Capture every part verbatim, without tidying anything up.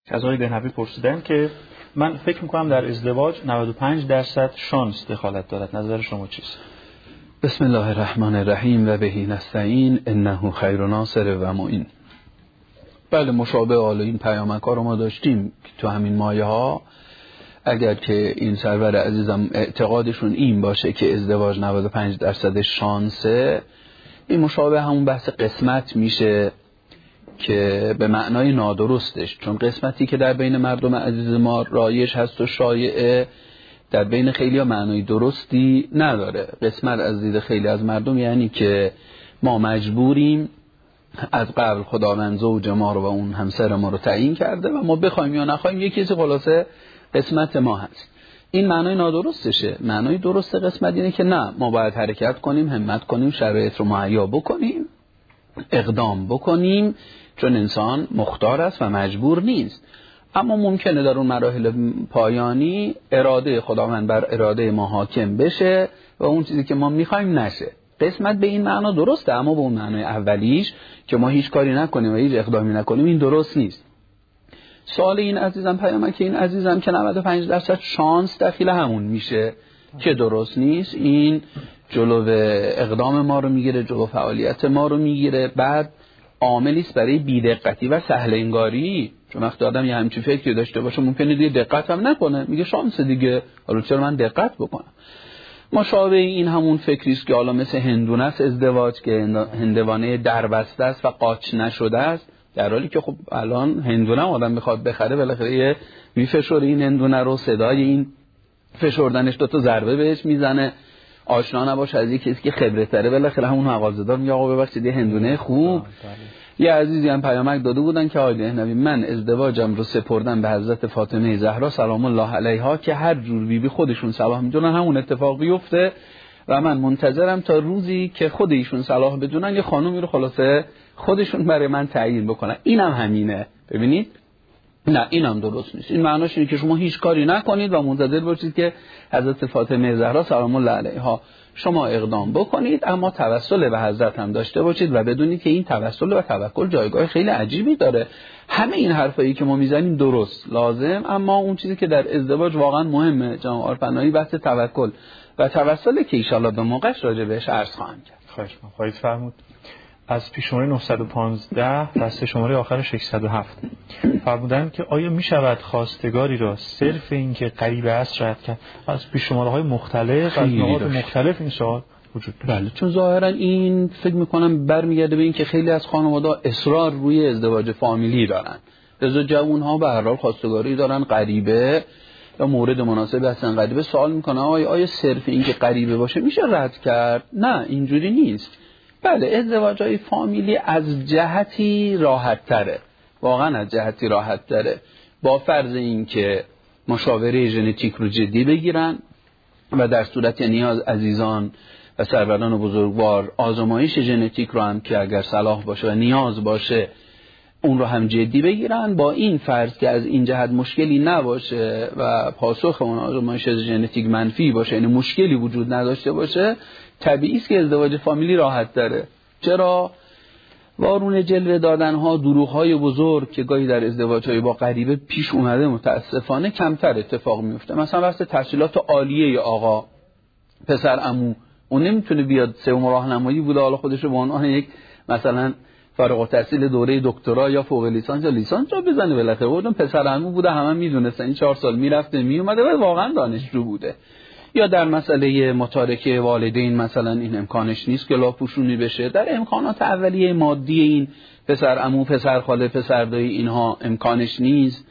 از آقای دهنوی پرسیدن که من فکر میکنم در ازدواج نود و پنج درصد شانس دخالت دارد، نظر شما چیست؟ بسم الله الرحمن الرحیم و بهی نستعین انه خیر ناصر و معین. بله، مشابه حال این پیامک ها رو ما داشتیم که تو همین مایه ها اگر که این سرور عزیزم اعتقادشون این باشه که ازدواج نود و پنج درصد شانسه، این مشابه همون بحث قسمت میشه که به معنای نادرستش، چون قسمتی که در بین مردم عزیز ما رایج هست و شایعه در بین خیلی ها معنای درستی نداره. قسمت از دید خیلی از مردم یعنی که ما مجبوریم، از قبل خداوند زوج ما رو و اون همسر ما رو تعیین کرده و ما بخوایم یا نخوایم یک چیز خلاصه قسمت ما هست. این معنای نادرستشه. معنای درست قسمت اینه که نه، ما باید حرکت کنیم، همت کنیم، شرایط رو مهیا بکنیم، اقدام بکنیم، چون انسان مختار است و مجبور نیست. اما ممکنه در اون مراحل پایانی اراده خداوند بر اراده ما حاکم بشه و اون چیزی که ما میخوایم نشه. قسمت به این معنا درسته، اما به اون معنای اولیش که ما هیچ کاری نکنیم و هیچ اقدامی نکنیم این درست نیست. سوال این عزیزم پیامک که این عزیزم که نود و پنج درصد شانس دخیل همون میشه که درست نیست. این جلو اقدام ما رو میگیره، جلو فعالیت ما رو میگیره. بعد عاملی است برای بی‌دقتی و سهل انگاری، چون وقتی آدم یه همچین فکری داشته باشه ممکنه دیگه دقت هم نکنه، میگه شانس دیگه، حالا چرا من دقت بکنم. مشابه این همون فکری است که حالا مثل هندونه است ازدواج، که هندوانه دربسته است و قاچ نشده است، در حالی که خب الان هندونه آدم میخواد بخره بالاخره یه میفشوره این هندونه رو، صدای این فشردنش دو تا ضربه بهش میزنه، آشنا نباشه از یک کسی که خبره تره، بالاخره همون مغازه‌دار میگه آقا ببخشید یه هندونه خوب. یه عزیزی هم پیامک داده بودن که آقای دهنوی من ازدواجم رو سپردم به حضرت فاطمه زهرا سلام الله علیها که هر جور بیبی بی خودشون صلاح میدونن همون اتفاق بیفته و من منتظرم تا روزی که خود ایشون صلاح بدونن یه خانومی رو خلاصه خودشون برای من تعیین بکنن. اینم هم همینه. ببینید نه، اینم درست نیست. این معناش اینه که شما هیچ کاری نکنید و منتظر باشید که حضرت فاطمه زهرا سلام الله علیها شما اقدام بکنید، اما توسل به حضرت هم داشته باشید و بدونید که این توسل و توکل جایگاه خیلی عجیبی داره. همه این حرفایی که ما میزنیم درست، لازم، اما اون چیزی که در ازدواج واقعا مهمه جناب عارفنایی بحث توکل و توسل که ان شاءالله به موقعش راجع بهش عرض خواهم کرد. خواهش می‌کنم. خواهید فرمود. از پیش شماره نهصد و پانزده دسته شماره آخر ششصد و هفت فرمودن که آیا می شود خواستگاری را صرف این که قریب است رد کرد؟ از پیش شماره های مختلف از نقاط مختلف این سوال وجود داره. بله، چون ظاهرا این فکر میکنم برمیگرده به این که خیلی از خانواده اصرار روی ازدواج فامیلی دارن، لذا جوون ها به هر حال خواستگاری دارن غریبه یا مورد مناسب هستن غریبه، سوال میکنن آیا آیا صرف این که غریبه باشه میشه رد کرد؟ نه، اینجوری نیست. بله، ازدواج های فامیلی از جهتی راحت تره، واقعا از جهتی راحت تره، با فرض این که مشاوره ژنتیک رو جدی بگیرن و در صورت نیاز عزیزان و سروران و بزرگوار آزمایش ژنتیک رو هم که اگر صلاح باشه و نیاز باشه اون رو هم جدی بگیرن، با این فرض که از این جهت مشکلی نباشه و پاسخ اون آزمایش ژنتیک منفی باشه، یعنی مشکلی وجود نداشته باشه، طبیعی است که ازدواج فامیلی راحت داره. چرا؟ وارون جلوه دادن ها، دروغ های بزرگ که گاهی در ازدواج های با غریبه پیش اومده متاسفانه کمتر اتفاق میفته. مثلا واسه تحصیلات عالیه آقا پسر عمو اون نمیتونه بیاد سوم راهنمایی بوده حالا خودش رو به عنوان یک مثلا فارغ التحصیل دوره دکترا یا فوق لیسانس یا لیسانس را بزنه، بالاخره اون پسر عمو بوده، همه میدونستن این چهار سال میرفته میومده و واقعا دانشجو بوده. یا در مسئله متارکه والدین مثلا این امکانش نیست که لاپوشونی بشه، در امکانات اولیه مادی این پسر عمو پسر خاله پسر دایی اینها امکانش نیست.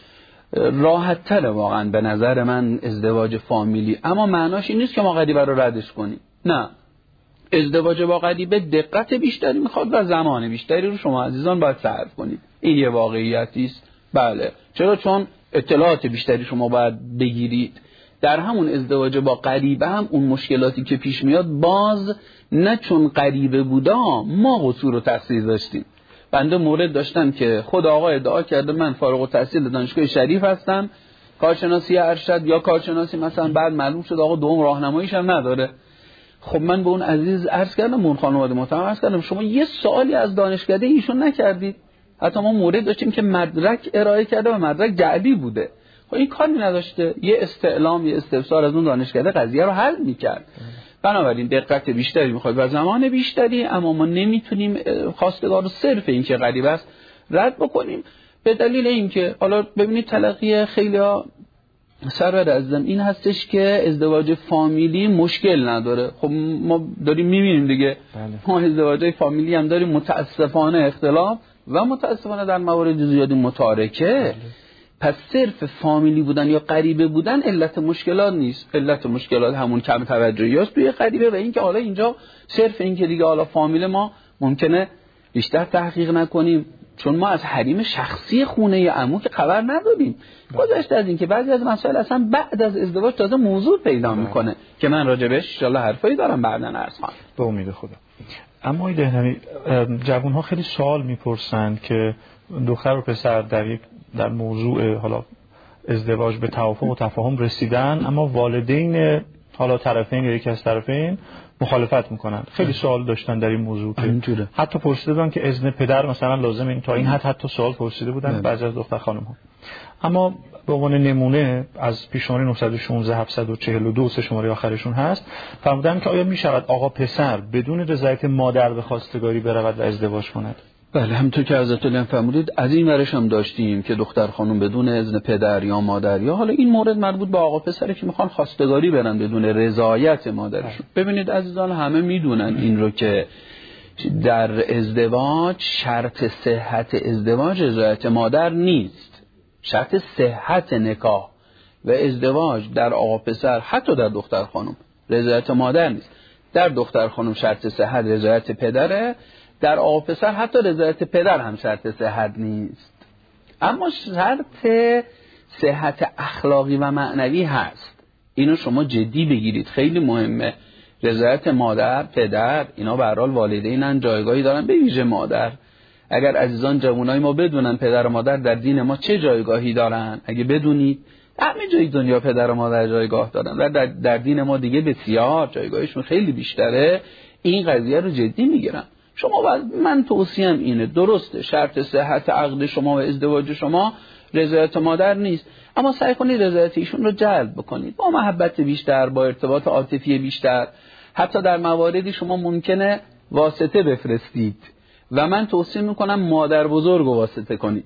راحت تره واقعا به نظر من ازدواج فامیلی، اما معناش این نیست که ما غریبه رو ردش کنیم. نه، ازدواج با غریبه دقت بیشتری میخواد و زمان بیشتری رو شما عزیزان باید صرف کنید. این یه واقعیتی است. بله، چرا؟ چون اطلاعات بیشتری شما باید بگیرید. در همون ازدواج با غریبه هم اون مشکلاتی که پیش میاد باز نه چون غریبه بوده ما قصور و تقصیر داشتیم. بنده مورد داشتم که خود آقا ادعا کرده من فارغ التحصیل دانشگاه شریف هستم، کارشناسی ارشد یا کارشناسی مثلا، بعد معلوم شد آقا دوم راهنماییش هم نداره. خب من به اون عزیز عرض کردم، اون خانواده محترم عرض کردم شما یه سوالی از دانشکده ایشون نکردید؟ حتی ما مورد داشتیم که مدرک ارائه کرده و مدرک جعلی بوده. خب این کاری نداشته، یه استعلام یه استفسار از اون دانشکده قضیه رو حل میکرد. بنابراین دقت بیشتری میخواد و زمان بیشتری، اما ما نمیتونیم خواستگار رو صرف این که غریبه است رد بکنیم، به دلیل اینکه حالا ببینید تلقی خیلی ها سرور عزیزم این هستش که ازدواج فامیلی مشکل نداره. خب ما داریم میبینیم دیگه بله. ما ازدواج فامیلی هم داریم متاسفانه اختلاف و متاسفانه در موارد زیادی متارکه بله. پس صرف فامیلی بودن یا غریبه بودن علت مشکلات نیست. علت مشکلات همون کم توجهی است توی غریبه و اینکه حالا اینجا صرف این که دیگه حالا فامیل ما ممکنه بیشتر تحقیق نکنیم، چون ما از حریم شخصی خونه عمو که خبر نداریم. گذشته از این که بعضی از مسائل اصلا بعد از ازدواج تازه موضوع پیدا میکنه که من راجبش ان شاء الله حرفایی دارم بعداً عرض کنم به امید خدا. اما این دهنمی جوان‌ها خیلی سوال میپرسند که دختر و پسر در یک در موضوع حالا ازدواج به توافق و تفاهم رسیدن، اما والدین حالا طرفین یا یکی از طرفین مخالفت میکنن. خیلی سوال داشتن در این موضوع که حتی پرسیده بودن که اذن پدر مثلا لازم این تا این حد حتی سوال پرسیده بودن بعضی از دختر خانم ها. اما به عنوان نمونه از پیشنهاد نهصد و شانزده هفتصد و چهل و دو سه شماره آخرشون هست فرمودن که آیا میشود آقا پسر بدون رضایت مادر به خواستگاری برود و ازدواج کند؟ بله، همونطور که حضرت علی فرمودید از این ورش هم داشتیم که دختر خانم بدون اذن پدر یا مادر، یا حالا این مورد مربوط به آقا پسره که میخوان خواستگاری برن بدون رضایت مادرشون. ببینید عزیزان همه میدونن این رو که در ازدواج شرط صحت ازدواج رضایت مادر نیست، شرط صحت نکاح و ازدواج در آقا پسر حتی در دختر خانم رضایت مادر نیست. در دختر خانم شرط صحت رضایت پدره، در آقا پسر حتی رضایت پدر هم شرط صحت نیست، اما شرط صحت اخلاقی و معنوی هست. اینو شما جدی بگیرید، خیلی مهمه. رضایت مادر، پدر، اینا به هر حال والدینن، جایگاهی دارن، به ویژه مادر. اگر عزیزان جوانای ما بدونن پدر و مادر در دین ما چه جایگاهی دارن، اگه بدونید همه جای دنیا پدر و مادر جایگاه دارن و در, در دین ما دیگه بسیار جایگاهشون خیلی بیشتره، این قضیه رو جدی میگیرن. شما باید، من توصیم اینه، درسته شرط صحت عقد شما و ازدواج شما رضایت مادر نیست، اما سعی کنید رضایت ایشون رو جلب بکنید با محبت بیشتر، با ارتباط عاطفی بیشتر. حتی در مواردی شما ممکنه واسطه بفرستید و من توصیه میکنم مادر بزرگ رو واسطه کنید.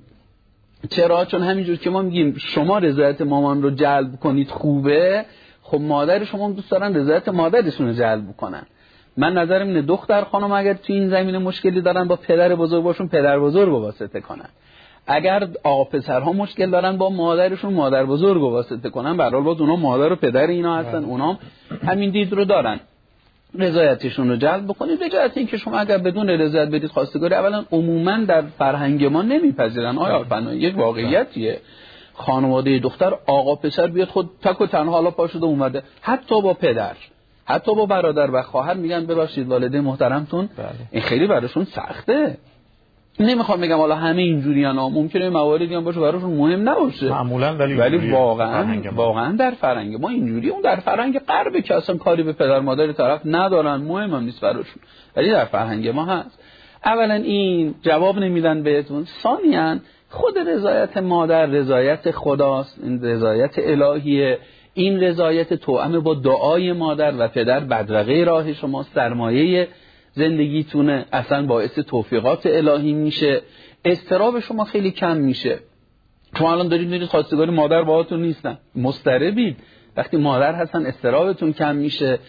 چرا؟ چون همینجور که ما میگیم شما رضایت مامان رو جلب کنید خوبه، خب مادر شما دوست دارن رضایت مادرشون رو جلب کنن. من نظرم اینه دختر خانم اگر تو این زمینه مشکلی دارن با پدر بزرگ باشون پدر بزرگ رو واسطه کنن، اگر آقا پسرها مشکل دارن با مادرشون مادر بزرگ رو واسطه کنن. به هر حال باز اونا مادر و پدر اینا هستن، اونا همین دید رو دارن. رضایتشون رو جلب بکنید. رضایت این که شما اگر بدون رضایت بدید خواستگاری، اولا عموما در فرهنگ ما نمیپذیرن. آیا فنا یک واقعیتیه خانواده دختر آقا پسر بیاد خود تک و تنها حالا پا شده اومده، حتی با پدر حتی با برادر و خواهر میگن ببخشید والدین محترمتون بله. این خیلی براشون سخته. نمیخوام بگم حالا همه اینجوریانا، ممکنه مواردی هم باشه براشون مهم نباشه معمولا، ولی ولی واقعا واقعا در فرهنگ ما اینجوری، اون در فرهنگ غرب که اصلا کاری به پدر مادر طرف ندارن، مهم هم نیست براشون، ولی در فرهنگ ما هست. اولا این جواب نمیدن بهتون، ثانیاً خود رضایت مادر رضایت خداست، این رضایت الهیه، این رضایت توأم با دعای مادر و پدر بدرقه راه شما، سرمایه زندگیتونه، اصلا باعث توفیقات الهی میشه، اضطراب شما خیلی کم میشه. شما الان دارید میرید خواستگاری مادر باهاتون نیستن، مضطربید، وقتی مادر هستن اضطرابتون کم میشه،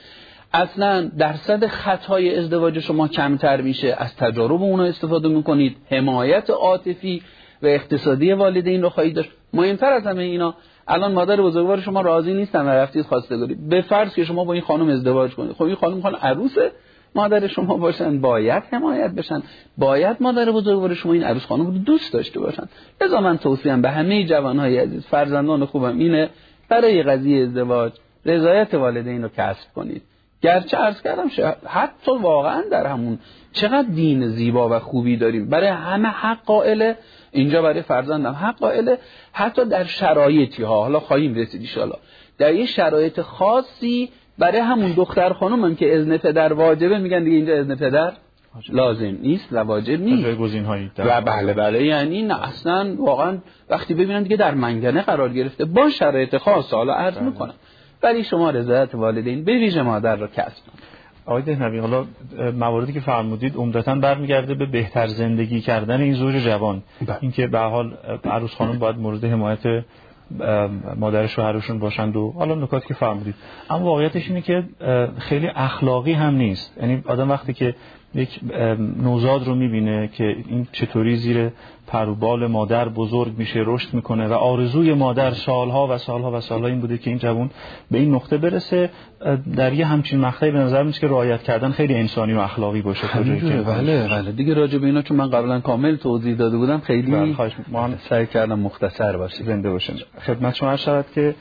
اصلا درصد خطای ازدواج شما کمتر میشه، از تجارب اونا استفاده میکنید، حمایت عاطفی و اقتصادی والدین رو خواهید داشت. مهمتر از همه اینا، الان مادر بزرگوار شما راضی نیستن و رفتید خواستگاری، به فرض که شما با این خانم ازدواج کنید، خب این خانم میخوان عروس مادر شما باشن، باید حمایت بشن، باید مادر بزرگوار شما این عروس خانم رو دوست داشته باشن. لذا من توصیه‌ام به همه جوانهای عزیز، فرزندان خوبم اینه، برای قضیه ازدواج رضایت والدین رو کسب کنید. گرچه عرض کردم حتی واقعا در همون چقدر دین زیبا و خوبی داریم، برای همه حق قائله، اینجا برای فرزندم حق قائله، حتی در شرایطی ها، حالا خواهیم رسید ان شاء الله، در یه شرایط خاصی برای همون دختر خانم هم که اذن پدر واجبه، میگن دیگه اینجا اذن پدر لازم نیست و واجب نیست جای گزینه‌هایی و بله بله یعنی نه اصلا واقعا وقتی ببینن دیگه در منگنه قرار گرفته با شرایط خاص حالا عرض بله. میکنم ولی شما رضایت والدین به ویژه مادر را کسب کنید. آقای دهنوی حالا مواردی که فرمودید عمدتاً برمیگرده به بهتر زندگی کردن این زوج جوان، اینکه به هر حال عروس خانم باید مورد حمایت مادر شوهرشون باشند و حالا نکاتی که فرمودید. اما واقعیتش اینه که خیلی اخلاقی هم نیست. یعنی آدم وقتی که یک نوزاد رو میبینه که این چطوری زیر پروبال مادر بزرگ میشه، رشد میکنه و آرزوی مادر سالها و سالها و سالها این بوده که این جوان به این نقطه برسه، در یه همچین مقطعی به نظر میاد که رعایت کردن خیلی انسانی و اخلاقی باشه. بله بله دیگه راجع به اینا چون من قبلا کامل توضیح داده بودم خیلی ما هم سعی کردم مختصر باشه زنده باشه. خدمت شما عرض شود که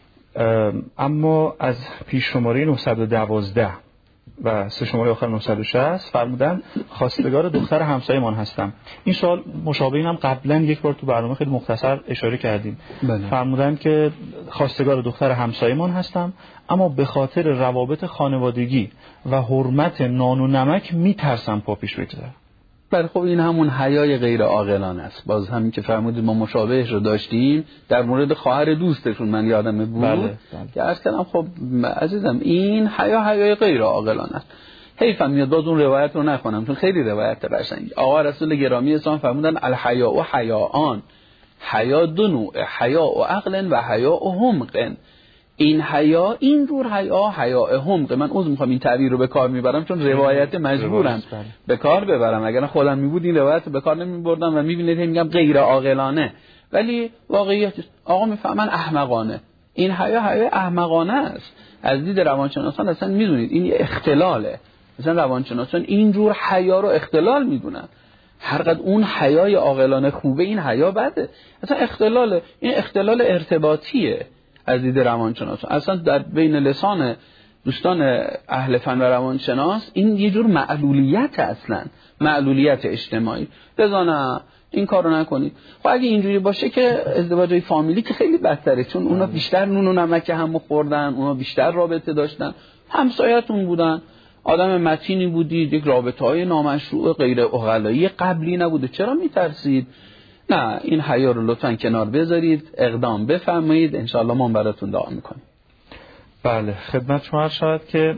اما از پیش شماره نهصد و دوازده و سه شماره آخر نهصد و شصت فرمودن خواستگار دختر همسایه‌مان هستم. این سوال مشابه این هم قبلا یک بار تو برنامه خیلی مختصر اشاره کردیم. بله. فرمودن که خواستگار دختر همسایه‌مان هستم اما به خاطر روابط خانوادگی و حرمت نان و نمک میترسم پا پیش بگذارم. بله خب این همون حیای غیر عاقلانه است. باز همین که فرمودید ما مشابهش رو داشتیم در مورد خواهر دوستشون من یادمه بود بله، بله. که عرض کردم خب عزیزم این حیا حیای غیر عاقلانه است. حیفم میاد باز اون روایت رو نکنم چون خیلی روایت قشنگی. آقا رسول گرامی اسلام فرمودن الحیا و حیاان، حیا دو نوع، حیا و عقل و حیا و حمق. این حیا این جور حیا حیا حمق. من عذر میخوام این تعبیر رو به کار میبرم چون روایت مجبورم به کار ببرم، اگر خودم میبود این روایت رو به کار نمیبردم و میبینید میگم غیر عاقلانه ولی واقعیت آقا میفهمن احمقانه. این حیا حیا احمقانه است. از دید روانشناسان اصلا میدونید این یه اختلاله. مثلا روانشناسان این جور حیا رو اختلال میدونن. هر قد اون حیای عاقلانه خوبه این حیا بده. اصلا اختلاله. این اختلال ارتباطیه از دید روانشناس. اصلا در بین لسان دوستان اهل فن و روانشناس این یه جور معلولیت، اصلا معلولیت اجتماعی. لذا نه این کارو نکنید. خب اگه اینجوری باشه که ازدواجای فامیلی که خیلی بدتره چون اونا بیشتر نون و نمک هم خوردن، اونا بیشتر رابطه داشتن، همسایه‌تون بودن، آدم متینی بودید، یک رابطه‌های نامشروع غیر عقلایی قبلی نبوده، چرا میترسید؟ نه این حیا رو لطفاً کنار بذارید، اقدام بفرمایید، انشاءالله ما براتون دعا میکنیم. بله خدمت شما عرض شود که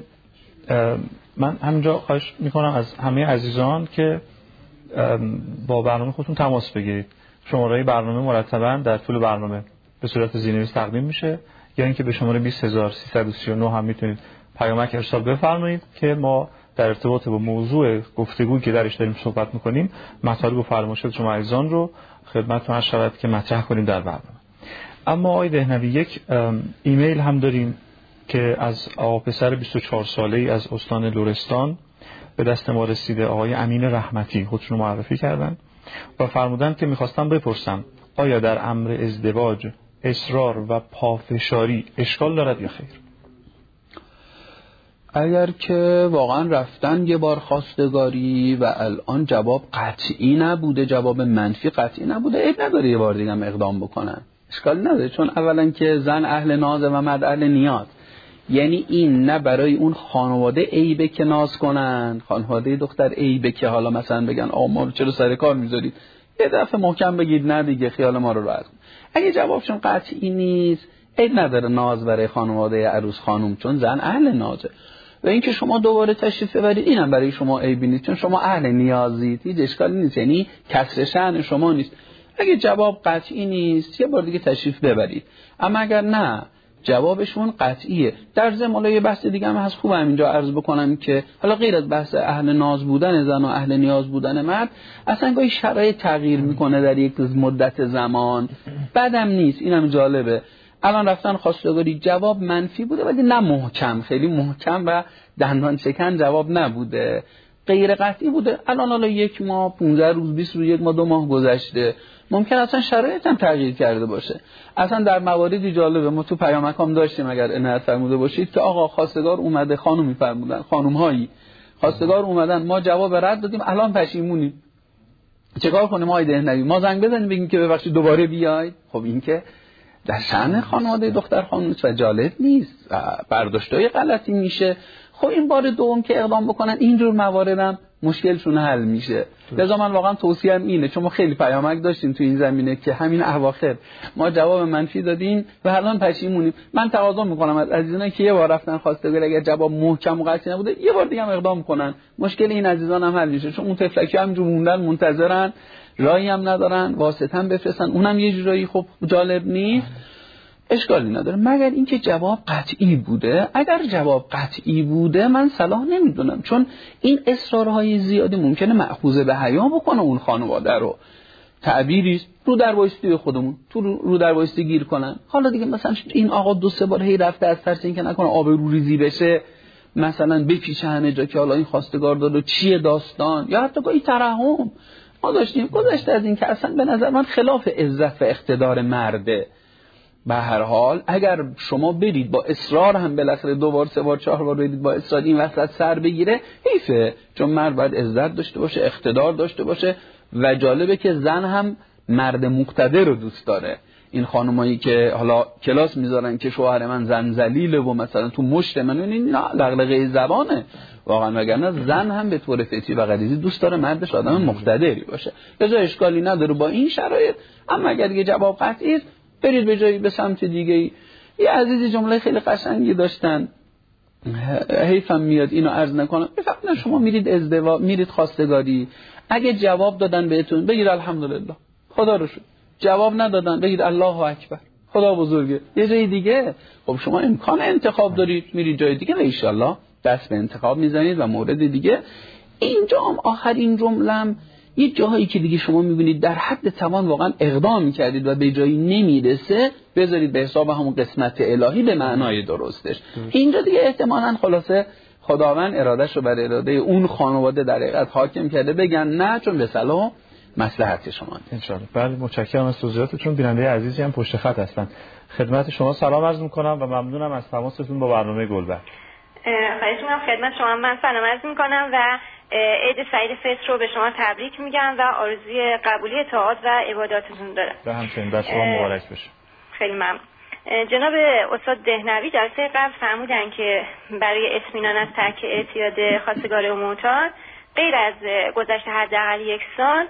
من همینجا خواهش میکنم از همه عزیزان که با برنامه خودتون تماس بگیرید. شماره برنامه مرتباً در طول برنامه به صورت زیرنویس تقدیم میشه یا اینکه به شماره بیست هزار و سیصد و سی و نه هم میتونید پیامک ارسال بفرمایید که ما در ارتباط با موضوع گفتگویی که درش داریم صحبت میکنیم مطالب و فرمایشات شما عزیزان رو خدمتتون عرض شود که مطرح کنیم در برنامه. اما آقای دهنوی یک ایمیل هم داریم که از آقا پسر بیست و چهار ساله‌ای از استان لرستان به دست ما رسیده. آقای امین رحمتی خودشون معرفی کردن و فرمودن که میخواستم بپرسم آیا در امر ازدواج اصرار و پافشاری اشکال دارد یا خیر؟ اگر که واقعا رفتن یه بار خواستگاری و الان جواب قطعی نبوده، جواب منفی قطعی نبوده، عیب نداره یه بار دیگه هم اقدام بکنن، اشکالی نداره. چون اولا که زن اهل نازه و مرد اهل نیاز. یعنی این نه برای اون خانواده عیبه که ناز کنن، خانواده دختر عیبه که حالا مثلا بگن آقا ما رو چرا سر کار میذارید، یه دفعه محکم بگید نه دیگه خیال ما رو راحت کن. اگه جوابشون قطعی نیست عیب نداره ناز برای خانواده عروس خانم چون زن اهل نازه. و اینکه شما دوباره تشریف ببرید اینم برای شما عیبی نیست چون شما اهل نیازید، هیچ اشکالی نیست، یعنی کسر شأن شما نیست. اگه جواب قطعی نیست یه بار دیگه تشریف ببرید. اما اگر نه جوابشون قطعیه. در ضمن یه بحث دیگه هم هست، خوبه همینجا عرض بکنم که حالا غیر از بحث اهل ناز بودن زن و اهل نیاز بودن مرد، اصلا گاهی شرایط تغییر میکنه در یک مدت زمان، بعدم نیست. اینم جالبه. الان رفتن خواستگاری جواب منفی بوده ولی نه محکم، خیلی محکم و دندان شکن جواب نبوده، غیر قطعی بوده. الان حالا یک ماه پانزده روز بیست روز یک ماه دو ماه گذشته، ممکن اصلا شرایط هم تغییر کرده باشه. اصلا در مواردی جالبه ما تو پیامکام داشتیم اگر عنایت فرموده باشید که آقا خواستگار اومده، خانومی فرمودن، خانوم‌هایی خواستگار اومدن، ما جواب رد دادیم، الان پشیمونیم. چیکار کنیم آقای دهنوی؟ ما زنگ بزنیم بگیم که ببخشید دوباره بیاید؟ خب این که در شأن خانواده دختر خانم و جالب نیست، برداشتای غلطی میشه. خب این بار دوم که اقدام بکنن اینجور مواردم مشکلشون حل میشه. لذا من واقعا توصیه‌ام اینه، چون ما خیلی پیامک داشتیم تو این زمینه که همین اواخر ما جواب منفی دادیم و الان پشیمونیم. من تقاضا میکنم از عزیزان که یه بار رفتن خواستگاری اگر جواب محکم و قطعی نبوده یه بار دیگه هم اقدام کنن، مشکل این عزیزان هم حل میشه. چون اون تفلکی همجور موندن منتظرن، راهی هم ندارن، واسطه هم بفرستن، اونم یه جورایی خب جالب نیست. اشکالی نداره مگر اینکه جواب قطعی بوده. اگر جواب قطعی بوده من صلاح نمیدونم، چون این اصرارهای زیادی ممکنه مأخوذ به حیا بکنه اون خانواده رو. تعبیری رو در وایستی خودمون تو رو در وایستی گیر کنن. حالا دیگه مثلا این آقا دو سه بار هی رفته از ترس اینکه نکنه آب رو ریزی بشه، مثلا بپیچه همه جا که حالا این خواستگار داره چیه داستان، یا حتی گاهی ترحم ما داشتیم. گذشته از این که اصلا به نظر من خلاف عزت و اقتدار مرده. به هر حال اگر شما برید با اصرار هم بالاخره دو بار سه بار چهار بار برید با اصرار این وسط سر بگیره، حیفه. چون مرد باید عزت داشته باشه، اقتدار داشته باشه و جالبه که زن هم مرد مقتدر رو دوست داره. این خانمایی که حالا کلاس میذارن که شوهر من زن ذلیله و مثلا تو مشت من، این لغلقه زبانه واقعا، وگرنه زن هم به طور فطری و غریزی دوست داره مردش آدم مقتدری باشه. لذا اشکالی نداره با این شرایط. اما اگر یه جواب قطعی برید به جایی به سمت دیگه. یه عزیزی جمله خیلی قشنگی داشتن، حیفم میاد اینو عرض نکنم. بفرمایید شما میرید ازدواج، میرید خواستگاری، اگه جواب دادن بهتون بگید الحمدلله خدا رو شکر، جواب ندادن بگید الله اکبر خدا بزرگه. یه جای دیگه خب شما امکان انتخاب دارید، میرید جای دیگه و ان شاء الله دست به انتخاب میزنید. و مورد دیگه اینجا هم آخرین جملم، یه جاهایی که دیگه شما میبینید در حد توان واقعا اقدام میکردید و به جایی نمیرسه، بذارید به حساب همون قسمت الهی به معنای درستش. اینجا دیگه احتمالاً خلاصه خداوند ارادهش رو بر اراده اون خانواده در حقیقت حاکم کرده، بگن نه چون به صلاح مصلحت شما ان شاء الله. بله متشکرم از توضیحاتتون. بیننده عزیزی هم پشت خط هستن، خدمت شما سلام عرض میکنم و ممنونم از تماستون با برنامه گلبر. خواهش می‌کنم خدمت شما من سلام عرض میکنم و عید سعید فطر رو به شما تبریک میگم و آرزوی قبولی طاعات و عباداتتون دارم. به همچنین دست شما مبارک بشه. خیلی ممنون. جناب استاد دهنوی جلسه قبل فرمودن که برای اطمینان از ترک اعتیاد خواستگار و معتاد غیر از گذشت حداقل یک سال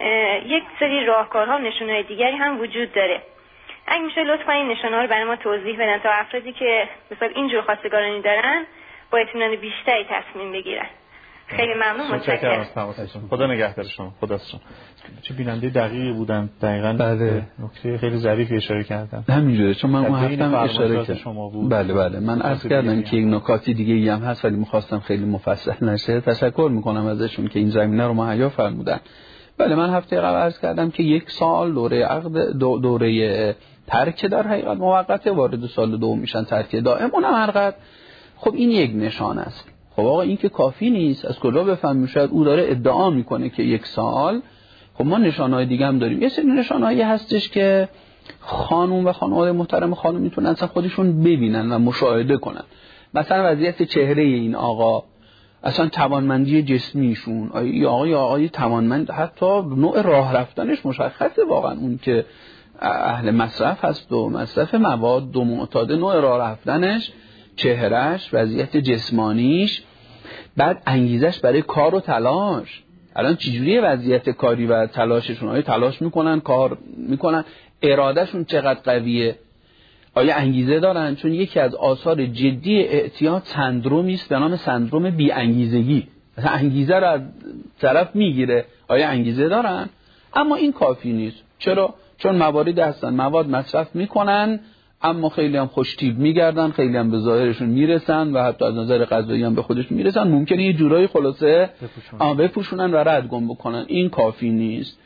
یک سری راهکارها و نشونه‌های دیگری هم وجود داره. اگه میشه لطفا این نشانه‌ها رو برای ما توضیح بدن تا افرادی که مثلا اینجور خواستگارانی دارن با اطمینان بیشتری تصمیم بگیرن. خیلی ممنون. متشکرم از تماستون. خدا نگهدار شما. خدا شما. چه بیننده دقیقی بودن، دقیقاً بله. نکته خیلی ظریفی اشاره کردن. همینجوره، چون من اون هفتم اشاره کردم. بله بله من عرض کردم که یک نکاتی دیگه هم هست ولی می‌خواستم خیلی مفصل نشه. تشکر می‌کنم ازشون که این زمینه رو مهیا فرمودن. بله من هفته قبل عرض کردم که یک سال دوره عقد دوره ترک در حقیقت موقته، وارد سال دوم میشن ترک دائم، اونم هرقدر. خب این یک نشان است. خب آقا این که کافی نیست، از کجا بفهمیم؟ شاید او داره ادعا میکنه که یک سال. خب ما نشانهای دیگه هم داریم. یه سری نشانهایی هستش که خانم و خانواده محترم خانم میتونن اصلا خودشون ببینن و مشاهده کنن. مثلا وضعیت چهره این آقا، اصلا توانمندی جسمیشون، آیا آقای آقای توانمند، حتی نوع راه رفتنش مشخصه واقعا، اون که اهل مصرف هست و مصرف مواد و معتاد، نوع راه رفتنش، چهرهش، وضعیت جسمانیش، بعد انگیزش برای کار و تلاش. الان چجوریه وضعیت کاری و تلاششون؟ آیا تلاش میکنن، کار میکنن، ارادهشون چقدر قویه، آیا انگیزه دارن؟ چون یکی از آثار جدی اعتیاد سندرومی است به نام سندروم بی انگیزگی. مثلا انگیزه رو از طرف میگیره، آیا انگیزه دارن؟ اما این کافی نیست. چرا؟ چون مواردی هستن مواد مصرف میکنن اما خیلی هم خوشتیپ میگردن، خیلی هم به ظاهرشون میرسن و حتی از نظر غذایی هم به خودشون میرسن، ممکنه یه جورایی خلاصه بپوشونن, بپوشونن و ردگم بکنن. این کافی نیست.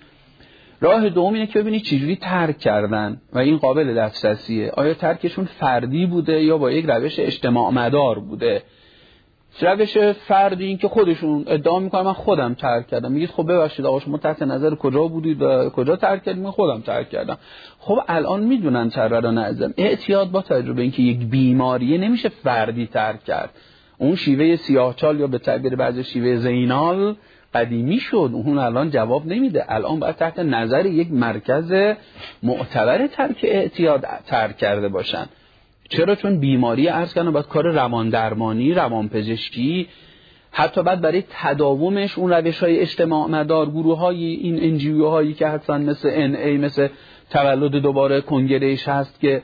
راه دوم اینه که ببینید چجوری ترک کردن و این قابل دسترسیه. آیا ترکشون فردی بوده یا با یک روش اجتماع مدار بوده؟ روش فردی این که خودشون ادعا میکنن من خودم ترک کردم. میگید خب ببخشید آقا شما تحت نظر کجا بودید و کجا ترک کردید؟ من خودم ترک کردم. خب الان میدونن چرا نعظم اعتیاد با توجه اینکه یک بیماریه نمیشه فردی ترک کرد. اون شیوه سیاهچال یا به تعبیر بعضی شیوه زینال قدیمی شد، اون الان جواب نمیده. الان باید تحت نظر یک مرکز معتبر ترک اعتیاد ترک کرده باشن. چرا؟ چون بیماری عرض کردم باید کار روان درمانی، روان پزشکی، حتی بعد برای تداومش اون روش‌های اجتماع مدار، گروه‌های این ان جی او هایی که هستن مثل ان ای، مثل تولد دوباره کنگرهش هست که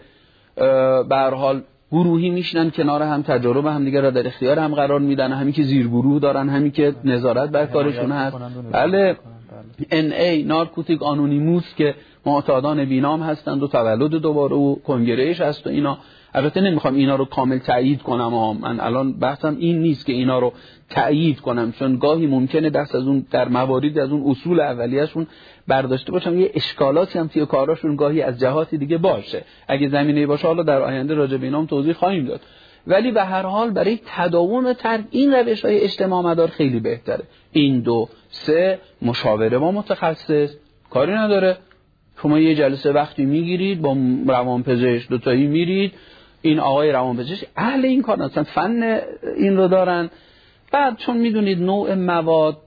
به هر حال گروهی میشنن کنار هم، تجارب هم دیگه را در اختیار هم قرار میدن، همین که زیرگروه دارن، همین که نظارت بر کارشون هست. بله ان ای نارکوتیک آنونیموس که معتادان بینام هستند و تولد دوباره و کنگرهش هست و اینا. البته نمیخوام اینا رو کامل تایید کنم ها، من الان بحثم این نیست که اینا رو تایید کنم، چون گاهی ممکنه دست از اون در مواردی از اون اصول اولیه‌شون برداشته باشم، یه اشکالاتی هم توی کاراشون گاهی از جهاتی دیگه باشه. اگه زمینه باشه حالا در آینده راجع به اینام توضیح خواهیم داد. ولی به هر حال برای تداوم ترک این روش‌های اجتماع مدار خیلی بهتره. این دو سه مشاوره با متخصص کاری نداره. شما یه جلسه وقتی میگیرید با روانپزشک، دو تایی میرید، این آقای روانپزشک اهل این کار هستن، فن این رو دارن. بعد چون میدونید نوع مواد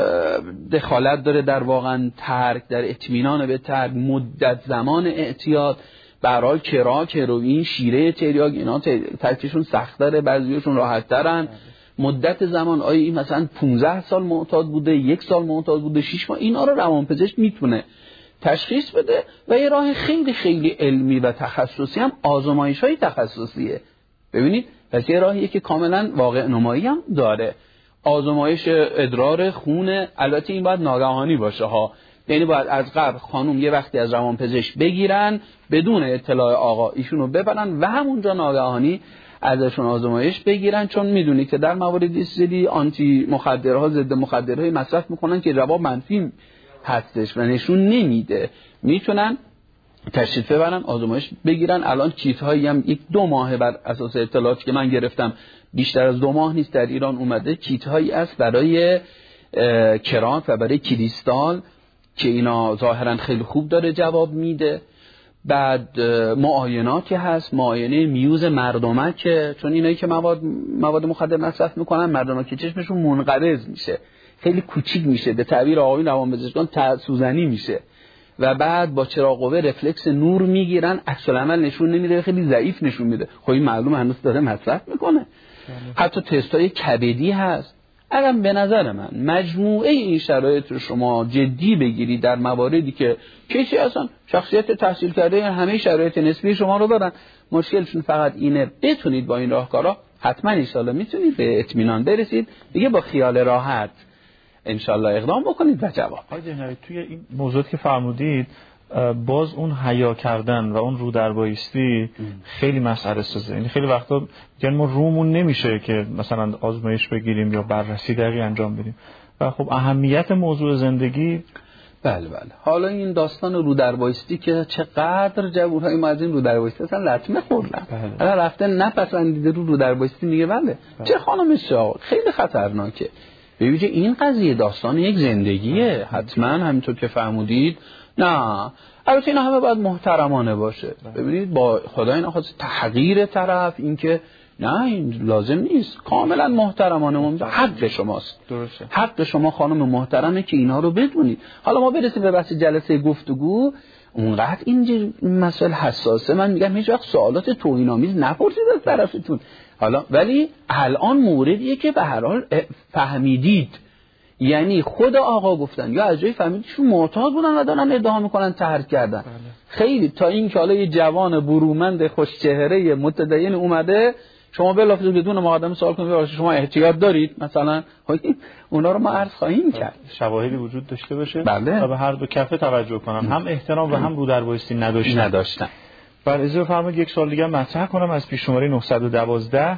دخالت داره در واقعا ترک، در اطمینان به ترک، مدت زمان اعتیاد، برای کراک، هروئین، شیره تریاک، اینا ترکشون سخت‌تره، بعضیشون راحت‌ترن. مدت زمان آیا این مثلا پانزده سال معتاد بوده، یک سال معتاد بوده، شش ماه، اینا رو روانپزشک میتونه تشخیص بده. و یه راه خیلی خیلی علمی و تخصصی هم آزمایش‌های تخصصیه. ببینید پس یه راهیه که کاملا واقع نمایی هم داره. آزمایش ادرار خون، البته این باید ناگهانی باشه ها، یعنی باید از قبل خانم یه وقتی از روانپزشک بگیرن بدون اطلاع آقا، ایشونو ببرن و همونجا ناگهانی ازشون آزمایش بگیرن، چون میدونی که در موارد سری آنتی مخدرها، ضد مخدرهای مصرف میکنن که جواب منفی هستش و نشون نمیده، میتونن تشریف ببرن آزمایش بگیرن. الان کیت هایی هم یک دو ماه بر اساس اطلاعاتی که من گرفتم، بیشتر از دو ماه نیست، در ایران اومده کیت هایی است برای کراک و برای کریستال که اینا ظاهرا خیلی خوب داره جواب میده. بعد معایناتی هست، معاینه میوز مردمک، چون اینایی که مواد مواد مخدر مصرف میکنن مردمک چشمشون منقبض میشه، خیلی کوچیک میشه، به تعبیر آقایون روانپزشکان سوزنی میشه و بعد با چراغ قوه رفلکس نور میگیرن، عکس العمل نشون نمیده، خیلی ضعیف نشون میده. خب این معلومه هنوز داره مصرف میکنه. حتی تستای کبدی هست. اگر به نظر من مجموعه این شرایط رو شما جدی بگیرید در مواردی که کسی اصلا شخصیت تحصیل کرده همه شرایط نسبی شما رو دارن، مشکلشون فقط اینه بتونید با این راهکارا حتما ان شاءالله میتونید به اطمینان برسید، دیگه با خیال راحت ان شاءالله اقدام بکنید و جواب. آقای دهنوی توی این موضوعی که فرمودید باز اون حیا کردن و اون رو در بایستی خیلی مسئله سازه. یعنی خیلی وقتا یعنی ما رومون نمیشه که مثلا آزمایش بگیریم یا بررسی دقیق انجام بدیم و خب اهمیت موضوع زندگی. بله بله. حالا این داستان رو در بایستی که چقدر جوانهای ما از این رو در بایستی اصلا لطمه خوردن. بله. الان رفته نپسندیده رو رو در بایستی میگه بله. بله. چه خانم شاه خیلی خطرناکه. ببینید این قضیه داستان یک زندگیه، حتما همینطور که فرمودید. نه البته اینا همه باید محترمانه باشه. ببینید با خدای نخواست تحقیر طرف، این که نه این لازم نیست، کاملا محترمانه ممکن حق شماست. درسته. حق شما خانم محترمه که اینها رو بدونید. حالا ما برسیم به بحث جلسه گفتگو، اونقدر این مسئله حساسه، من میگم هیچ وقت سوالات توهین‌آمیز نپرسید از طرفتون. حالا ولی الان موردیه که به هر حال فهمیدید، یعنی خود آقا گفتن یا از جای فهمیدیشون معتاد بودن و دارن ادعا میکنن ترک کردن. بله. خیلی تا این که حالا یه جوان برومند خوشچهره متدین اومده، شما بلافاصله بدون مقدمه سوال کنید شما احتیاط دارید مثلا، اونا رو ما عرض خواهیم کرد. شواهدی وجود داشته باشه. بله. و به هر دو کفه توجه کنم، هم احترام و هم رو در بایستی نداشتن. نداشتن. بر اجازه بفرمایید یک سوال دیگه مطرح کنم از پیش شماره نهصد و دوازده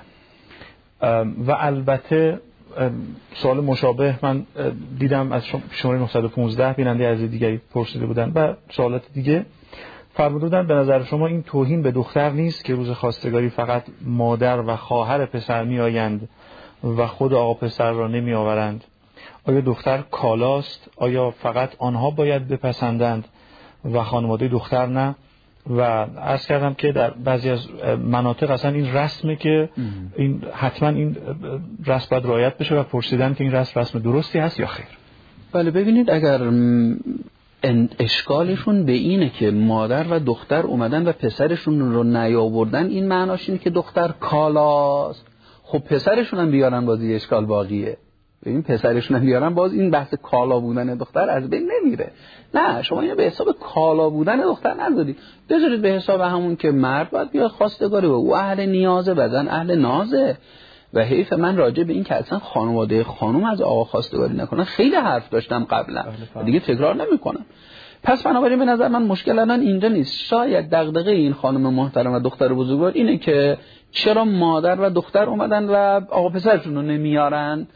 و البته سوال مشابه من دیدم از شماره نهصد و پانزده بیننده عزیز دیگری پرسیده بودن و سوالات دیگه فرموده بودن. به نظر شما این توهین به دختر نیست که روز خواستگاری فقط مادر و خواهر پسر می آیند و خود آقا پسر را نمی آورند؟ آیا دختر کالاست؟ آیا فقط آنها باید بپسندند و خانواده دختر نه؟ و عرض کردم که در بعضی از مناطق اصلا این رسمه که این حتما این رسم باید رعایت بشه و پرسیدن که این رسم رسم درستی هست یا خیر. بله ببینید اگر اشکالشون به اینه که مادر و دختر اومدن و پسرشون رو نیاوردن. این معناش اینه که دختر کالاست. خب پسرشون هم بیارن باز یه اشکال باقیه. ببین پسرشون هم بیارن باز این بحث کالا بودن دختر از بین نمیره. نه شما اینو به حساب کالا بودن دختر نذارید، بذارید به حساب همون که مرد باید بیاد خواستگاری و او اهل نیازه و زن اهل نازه. و حیف من راجع به این که اصلا خانواده خانم از آقا خواستگاری نکنن خیلی حرف داشتم قبلا، دیگه تکرار نمیکنم. پس بنابراین به نظر من مشکل الان اینجا نیست. شاید دغدغه این خانم محترم و دختر بزرگوار اینه که چرا مادر و دختر اومدن و آقا پسرشون رو نمیارن.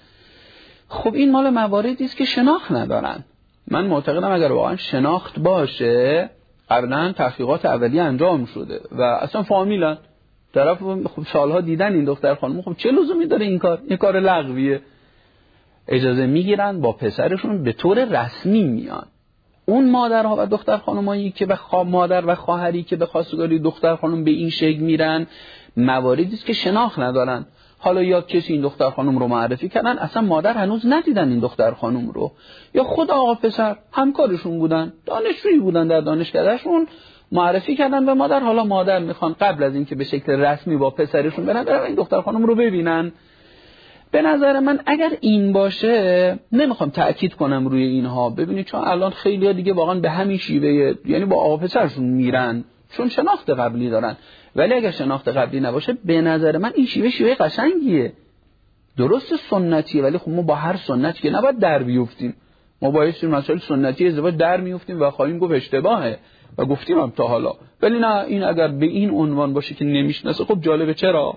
خب این مال مواردی است که شناخت ندارن. من معتقدم اگر واقعا شناخت باشه قبلا تحقیقات اولیه انجام شده و اصلا فامیلن، طرف خب سالها دیدن این دختر خانم، خب چه لزومی داره این کار؟ این کار لغویه. اجازه میگیرن با پسرشون به طور رسمی میان. اون مادرها و دختر خانمایی که به خوا... مادر و خواهری که به خواستگاری دختر خانم به این شکل میرن مواردی است که شناخت ندارن. حالا یا کسی این دختر خانم رو معرفی کردن اصلا مادر هنوز ندیدن این دختر خانم رو، یا خود آقا پسر همکارشون بودن، دانشجویی بودن در دانشکدهشون، معرفی کردن به مادر. حالا مادر میخوان قبل از اینکه به شکل رسمی با پسرشون برن برن این دختر خانم رو ببینن. به نظر من اگر این باشه، نمیخوام تأکید کنم روی اینها، ببینید چون الان خیلی‌ها دیگه واقعا به همین شیوه یعنی با آقا پسرشون میرن چون شناخت قبلی دارن. ولی اگر شناخت قبلی نباشه به نظر من این شیوه شیوه قشنگیه، درست سنتیه، ولی خب ما با هر سنتی که نباید در بیفتیم. ما با این مسائل سنتی ازدواج در میفتیم و خواهیم گفت اشتباهه و گفتیم هم تا حالا. ولی نه، این اگر به این عنوان باشه که نمیشناسه، خب جالبه. چرا؟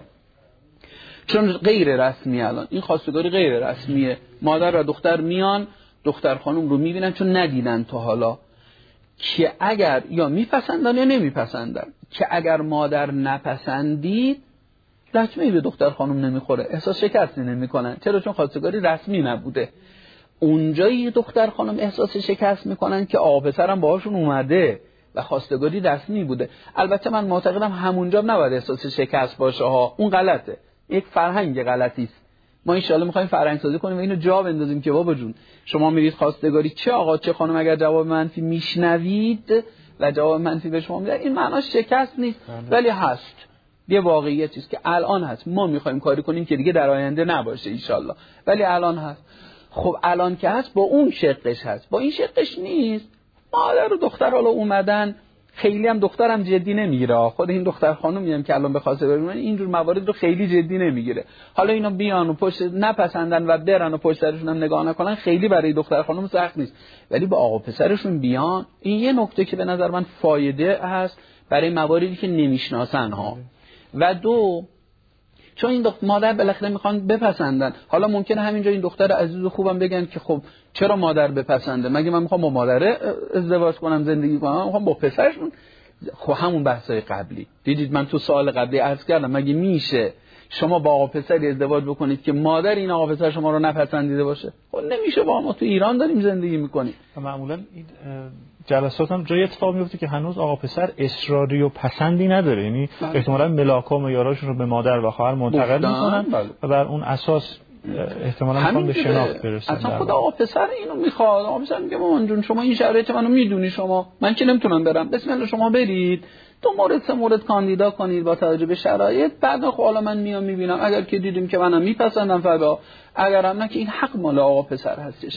چون غیر رسمی الان این خواستگاری غیر رسمیه. مادر و دختر میان دختر خانم رو میبینن چون ندیدن تا حالا، که اگر یا میپسندن یا نمیپسندن، که اگر مادر نپسندید لطمه‌ای به دختر خانم نمیخوره، احساس شکستی نمیکنن. چرا؟ چون خواستگاری رسمی نبوده. اونجایی دختر خانم احساس شکست میکنن که آقا پسرم باهاشون اومده و خواستگاری رسمی بوده. البته من معتقدم همونجا نباید احساس شکست باشه ها، اون غلطه، یک فرهنگ غلطی است. ما ان شاءالله میخوایم فرهنگ سازی کنیم و اینو جا بندازیم که بابا جون شما میرید خواستگاری، چه آقا چه خانم اگر جواب منفی میشنوید و جواب منفی به شما میدن، این معناش شکست نیست، ولی هست، یه واقعیتی است که الان هست. ما میخوایم کاری کنیم که دیگه در آینده نباشه ان شاءالله، ولی الان هست. خب الان که هست با اون شقش هست، با این شقش نیست. مادر و دختر حالا اومدن، خیلی هم دخترم جدی نمیگیره. خود این دختر خانومی هم که الان بخواسته ببینن اینجور موارد رو خیلی جدی نمیگیره. حالا اینا بیان و پشت نپسندن و برن و پشت سرشون هم نگاه نکنن، خیلی برای دختر خانم سخت نیست. ولی با آقا پسرشون بیان، این یه نکته که به نظر من فایده هست برای مواردی که نمیشناسن ها. و دو، چون این دختر مادر بالاخره میخوان بپسندن. حالا ممکنه همینجا این دختر عزیز و خوبم بگن که خب چرا مادر بپسنده؟ مگه من میخوام با مادر ازدواج کنم زندگی کنم؟ من میخوام با پسرشون. خب همون بحثای قبلی دیدید من تو سوال قبلی عرض کردم، مگه میشه شما با آقا پسری ازدواج بکنید که مادر این آقا پسر شما رو نپسندیده باشه؟ خب نمیشه. با ما تو ایران داریم زندگی میکنیم. معمولا این جلسات هم جای اتفاق میفته که هنوز آقا پسر اصراری و پسندی نداره، یعنی احتمالاً ملاکا و یاراشون رو به مادر و خواهر منتقل میکنن و بر اون اساس احتمالاً میخوان به شناخت برسن. اصلا خود آقا پسر اینو میخواد. آقا پسر میگه مامان جون شما این شرایط منو میدونی، شما من که نمیتونم برم، بسم الله شما برید دو مورد سه مورد کاندیدا کنید با توجه به شرایط، بعد خب حالا من میام میبینم، اگر که دیدیم که منم میپسندم فدا، اگرم نه که این حق مال آقا پسر هستش.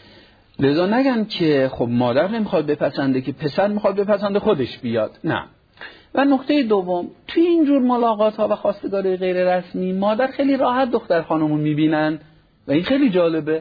لذا نگن که خب مادر نمیخواد بپسنده که پسر میخواد بپسنده خودش بیاد، نه. و نکته دوم، توی اینجور ملاقات ها و خواستگاری غیر رسمی مادر خیلی راحت دختر خانمو میبینن و این خیلی جالبه،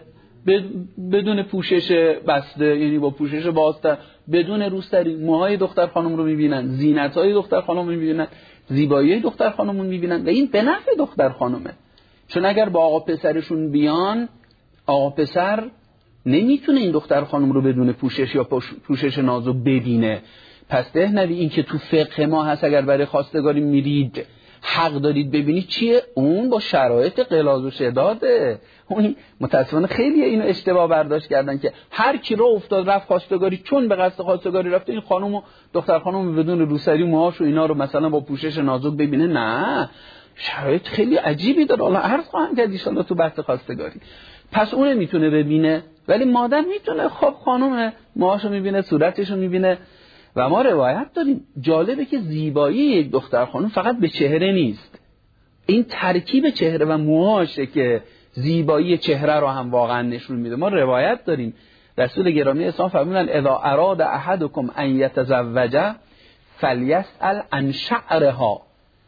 بدون پوشش بسته، یعنی با پوشش بازتر، بدون روسری، موهای دختر خانم رو میبینن، زینت‌های دختر خانم رو میبینن، زیبایی دختر خانم رو میبینن و این به نفع دختر خانمه. چون اگر با آقا پسرشون بیان، آقا پسر نمیتونه این دختر خانم رو بدون پوشش یا پوشش نازک ببینه. پس ده نوی این که تو فقه ما هست اگر برای خواستگاری میرید حق دارید ببینید چیه، اون با شرایط غلاظ و شداده. اون متاسفانه خیلی اینو اشتباه برداشت کردن که هر کی رو افتاد رفت خواستگاری، چون به قصد خواستگاری رفته این خانم و دختر خانم بدون روسری موهاش و اینا رو مثلا با پوشش نازک ببینه. نه، شرایط خیلی عجیبی داره. حالا عرض خواهم کرد ان شاءالله تو بحث خواستگاری. پس اون میتونه ببینه ولی مادر میتونه خب خانم موهاشو میبینه، صورتشو میبینه. و ما روایت داریم جالبه که زیبایی یک دختر خانم فقط به چهره نیست، این ترکیب چهره و موهاشه که زیبایی چهره رو هم واقعا نشون میده. ما روایت داریم رسول گرامی اسلام فرمودن اذا اراد احدکم ان یتزوج فلیسأل عن شعرها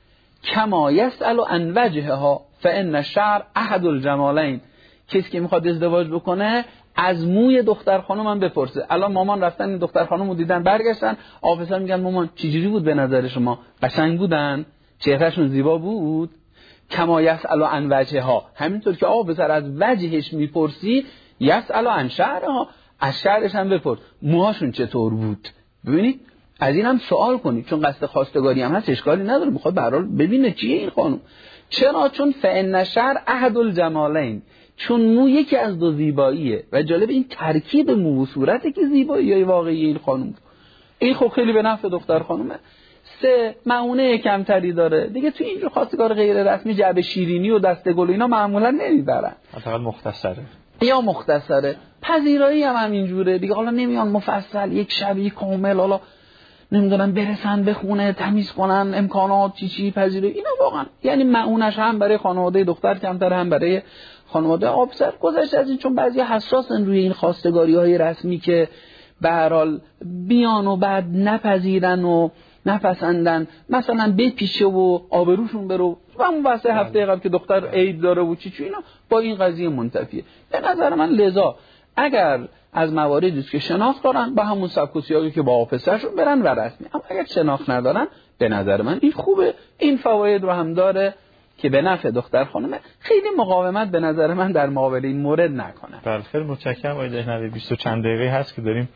کما یسأل عن وجهها فان الشعر احد الجمالین. کسی که میخواد ازدواج بکنه از موی دختر خانم هم بپرسه. الان مامان رفتن این دختر خانم رو دیدن، برگشتن آفیسر میگن مامان چجوری بود به نظر شما؟ قشنگ بودن؟ چهرهشون زیبا بود؟ کما یسأل عن وجهها، همینطور که آفیسر از وجهش میپرسی یسأل عن شعرها، از شعرش هم بپرس موهاشون چطور بود. ببینید از این هم سوال کنید، چون قصد خواستگاری هم هست اشکالی نداره، میخواد به هر حال ببینه چیه این خانم. چرا؟ چون فإن الشعر احد الجمالین، چون مو یکی از دو زیباییه. و جالب این ترکیب مو و صورته که زیبایی واقعی این خانم. این خب خیلی به نفع دختر خانومه. سه، معونه کمتری داره دیگه. تو اینجور خواستگار غیر رسمی جعبه شیرینی و دستگل اینا معمولا نمیبرن، فقط مختصره یا مختصره. پذیرایی هم همینجوره دیگه، حالا نمیان مفصل یک شبی کامل حالا نمیدونن برسن بخونه تمیز کنن امکانات چی چی پذیرایی اینا. واقعا یعنی معونش هم برای خانواده دختر کمتر هم برای خانواده آبسر. گذشت از این، چون بعضی حساسن روی این خواستگاری های رسمی که به هر حال بیان و بعد نپذیرن و نپسندن، مثلا بپیشه و آبروشون برو و اون واسه هفته قبل که دختر عید داره و چی چی اینا، با این قضیه منتفیه. به نظر من لذا اگر از مواردی که شناخت دارن با همون سبک و سیاقی که با آفسرشون برن و رسمی، اما اگر شناخت ندارن به نظر من این خوبه. این فواید رو هم داره که به نفع دختر خانمه. خیلی مقاومت به نظر من در مقابل این مورد نکنه. بله خیلی متشکرم آقای دهنوی. بیست و چند دقیقه هست که داریم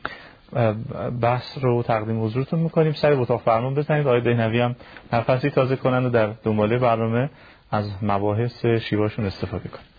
بحث رو تقدیم حضورتون میکنیم. سر اتاق فرمان بزنید آقای دهنوی هم نفسی تازه کنند و در دنباله برنامه از مباحث شیواشون استفاده کنید.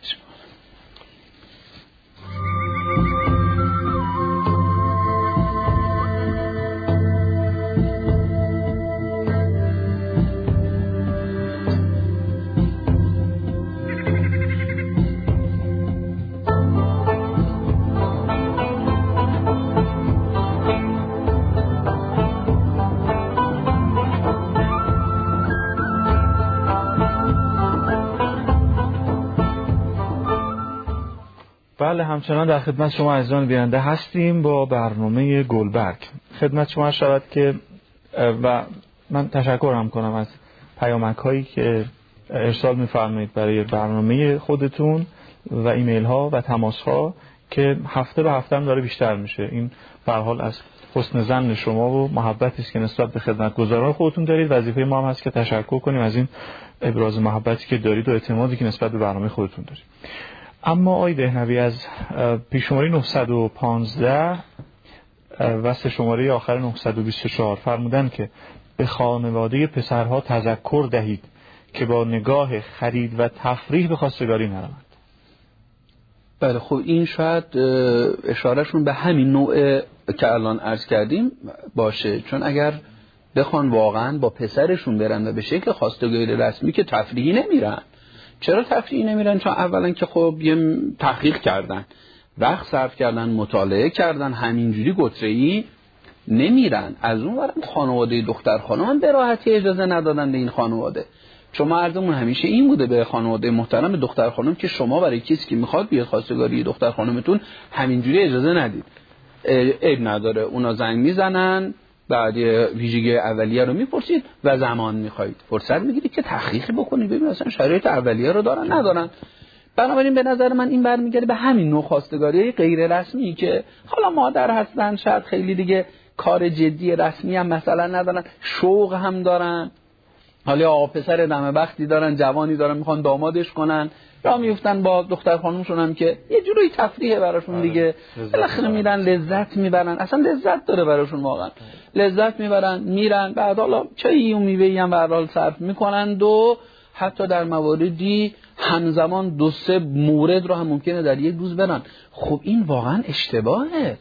بله همچنان در خدمت شما عزیزان بیننده هستیم با برنامه گلبرگ. خدمت شما شود که و من تشکر هم کنم از پیامک هایی که ارسال می‌فرمایید برای برنامه خودتون و ایمیل ها و تماس ها که هفته به هفته هم داره بیشتر میشه. این به هر حال از حسن ظن شما و محبتی است که نسبت به خدمتگزاران خودتون دارید. وظیفه ما هم هست که تشکر کنیم از این ابراز محبتی که دارید و اعتمادی که نسبت به برنامه خودتون دارید. اما آقای دهنوی از پیش‌شماره نهصد و پانزده و سه شماره آخر نهصد و بیست و چهار فرمودن که به خانواده پسرها تذکر دهید که با نگاه خرید و تفریح به خواستگاری نروند. بله خب این شاید اشارهشون به همین نوع که الان عرض کردیم باشه، چون اگر بخوان واقعا با پسرشون برن و به شکل خواستگاری رسمی که تفریحی نمیرن. چرا تفریحی نمیرن؟ چون اولا که خب یه تحقیق کردن، وقت صرف کردن، مطالعه کردن، همینجوری گتره‌ای نمیرن. از اون ورم خانواده دختر خانم به راحتی اجازه ندادن به این خانواده. چون ما عرضمون همیشه این بوده به خانواده محترم دختر خانم که شما برای کسی که میخواد بیاد خواستگاری دختر خانمتون همینجوری اجازه ندید. عیب نداره، اونا زنگ میزنن، بعد ویژگی اولیه رو میپرسید و زمان میخواید فرصت میگیرید که تحقیق بکنید ببینید اصلا شرایط اولیه رو دارن ندارن. بنابراین به نظر من این برمیگرده به همین نوع خواستگاری غیر رسمی که حالا مادر هستن، شاید خیلی دیگه کار جدی رسمی هم مثلا ندارن، شوق هم دارن، حالا آقا پسر دم وقتی دارن، جوانی دارن میخوان دامادش کنن، را میفتن با دختر خانومشون هم که یه جوری تفریحه براشون دیگه، بالاخره میرن لذت میبرن، اصلا لذت داره براشون واقعا، لذت میبرن میرن، بعد حالا چایی و میوه‌ای هم به هر حال صرف میکنن و حتی در مواردی همزمان دو سه مورد رو هم ممکنه در یک روز برن. خب این واقعا اشتباهه.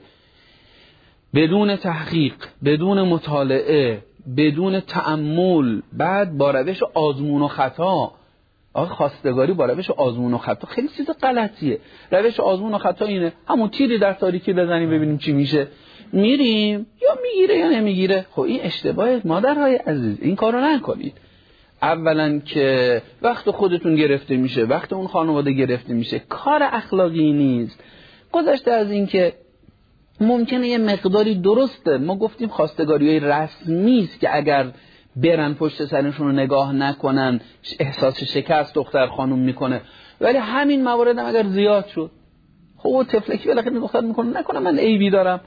بدون تحقیق، بدون مطالعه، بدون تأمل، بعد با روش آزمون و خطا آخه خواستگاری با روش آزمون و خطا خیلی چیز غلطیه. روش آزمون و خطا اینه همون تیری در تاریکی بزنیم ببینیم چی میشه، میریم یا میگیره یا نمیگیره. خب این اشتباهه مادرهای عزیز، این کارو نکنید. اولا که وقت خودتون گرفته میشه، وقت اون خانواده گرفته میشه، کار اخلاقی نیست. گذشته از این که ممکنه یه مقداری درسته، ما گفتیم خواستگاری‌های رسمی است که اگر برن پشت سرشون رو نگاه نکنن احساس شکست دختر خانم میکنه، ولی همین موارد هم اگر زیاد شد، خب تفلکی بالاخره دختر میکنه نکنه من عیبی دارم،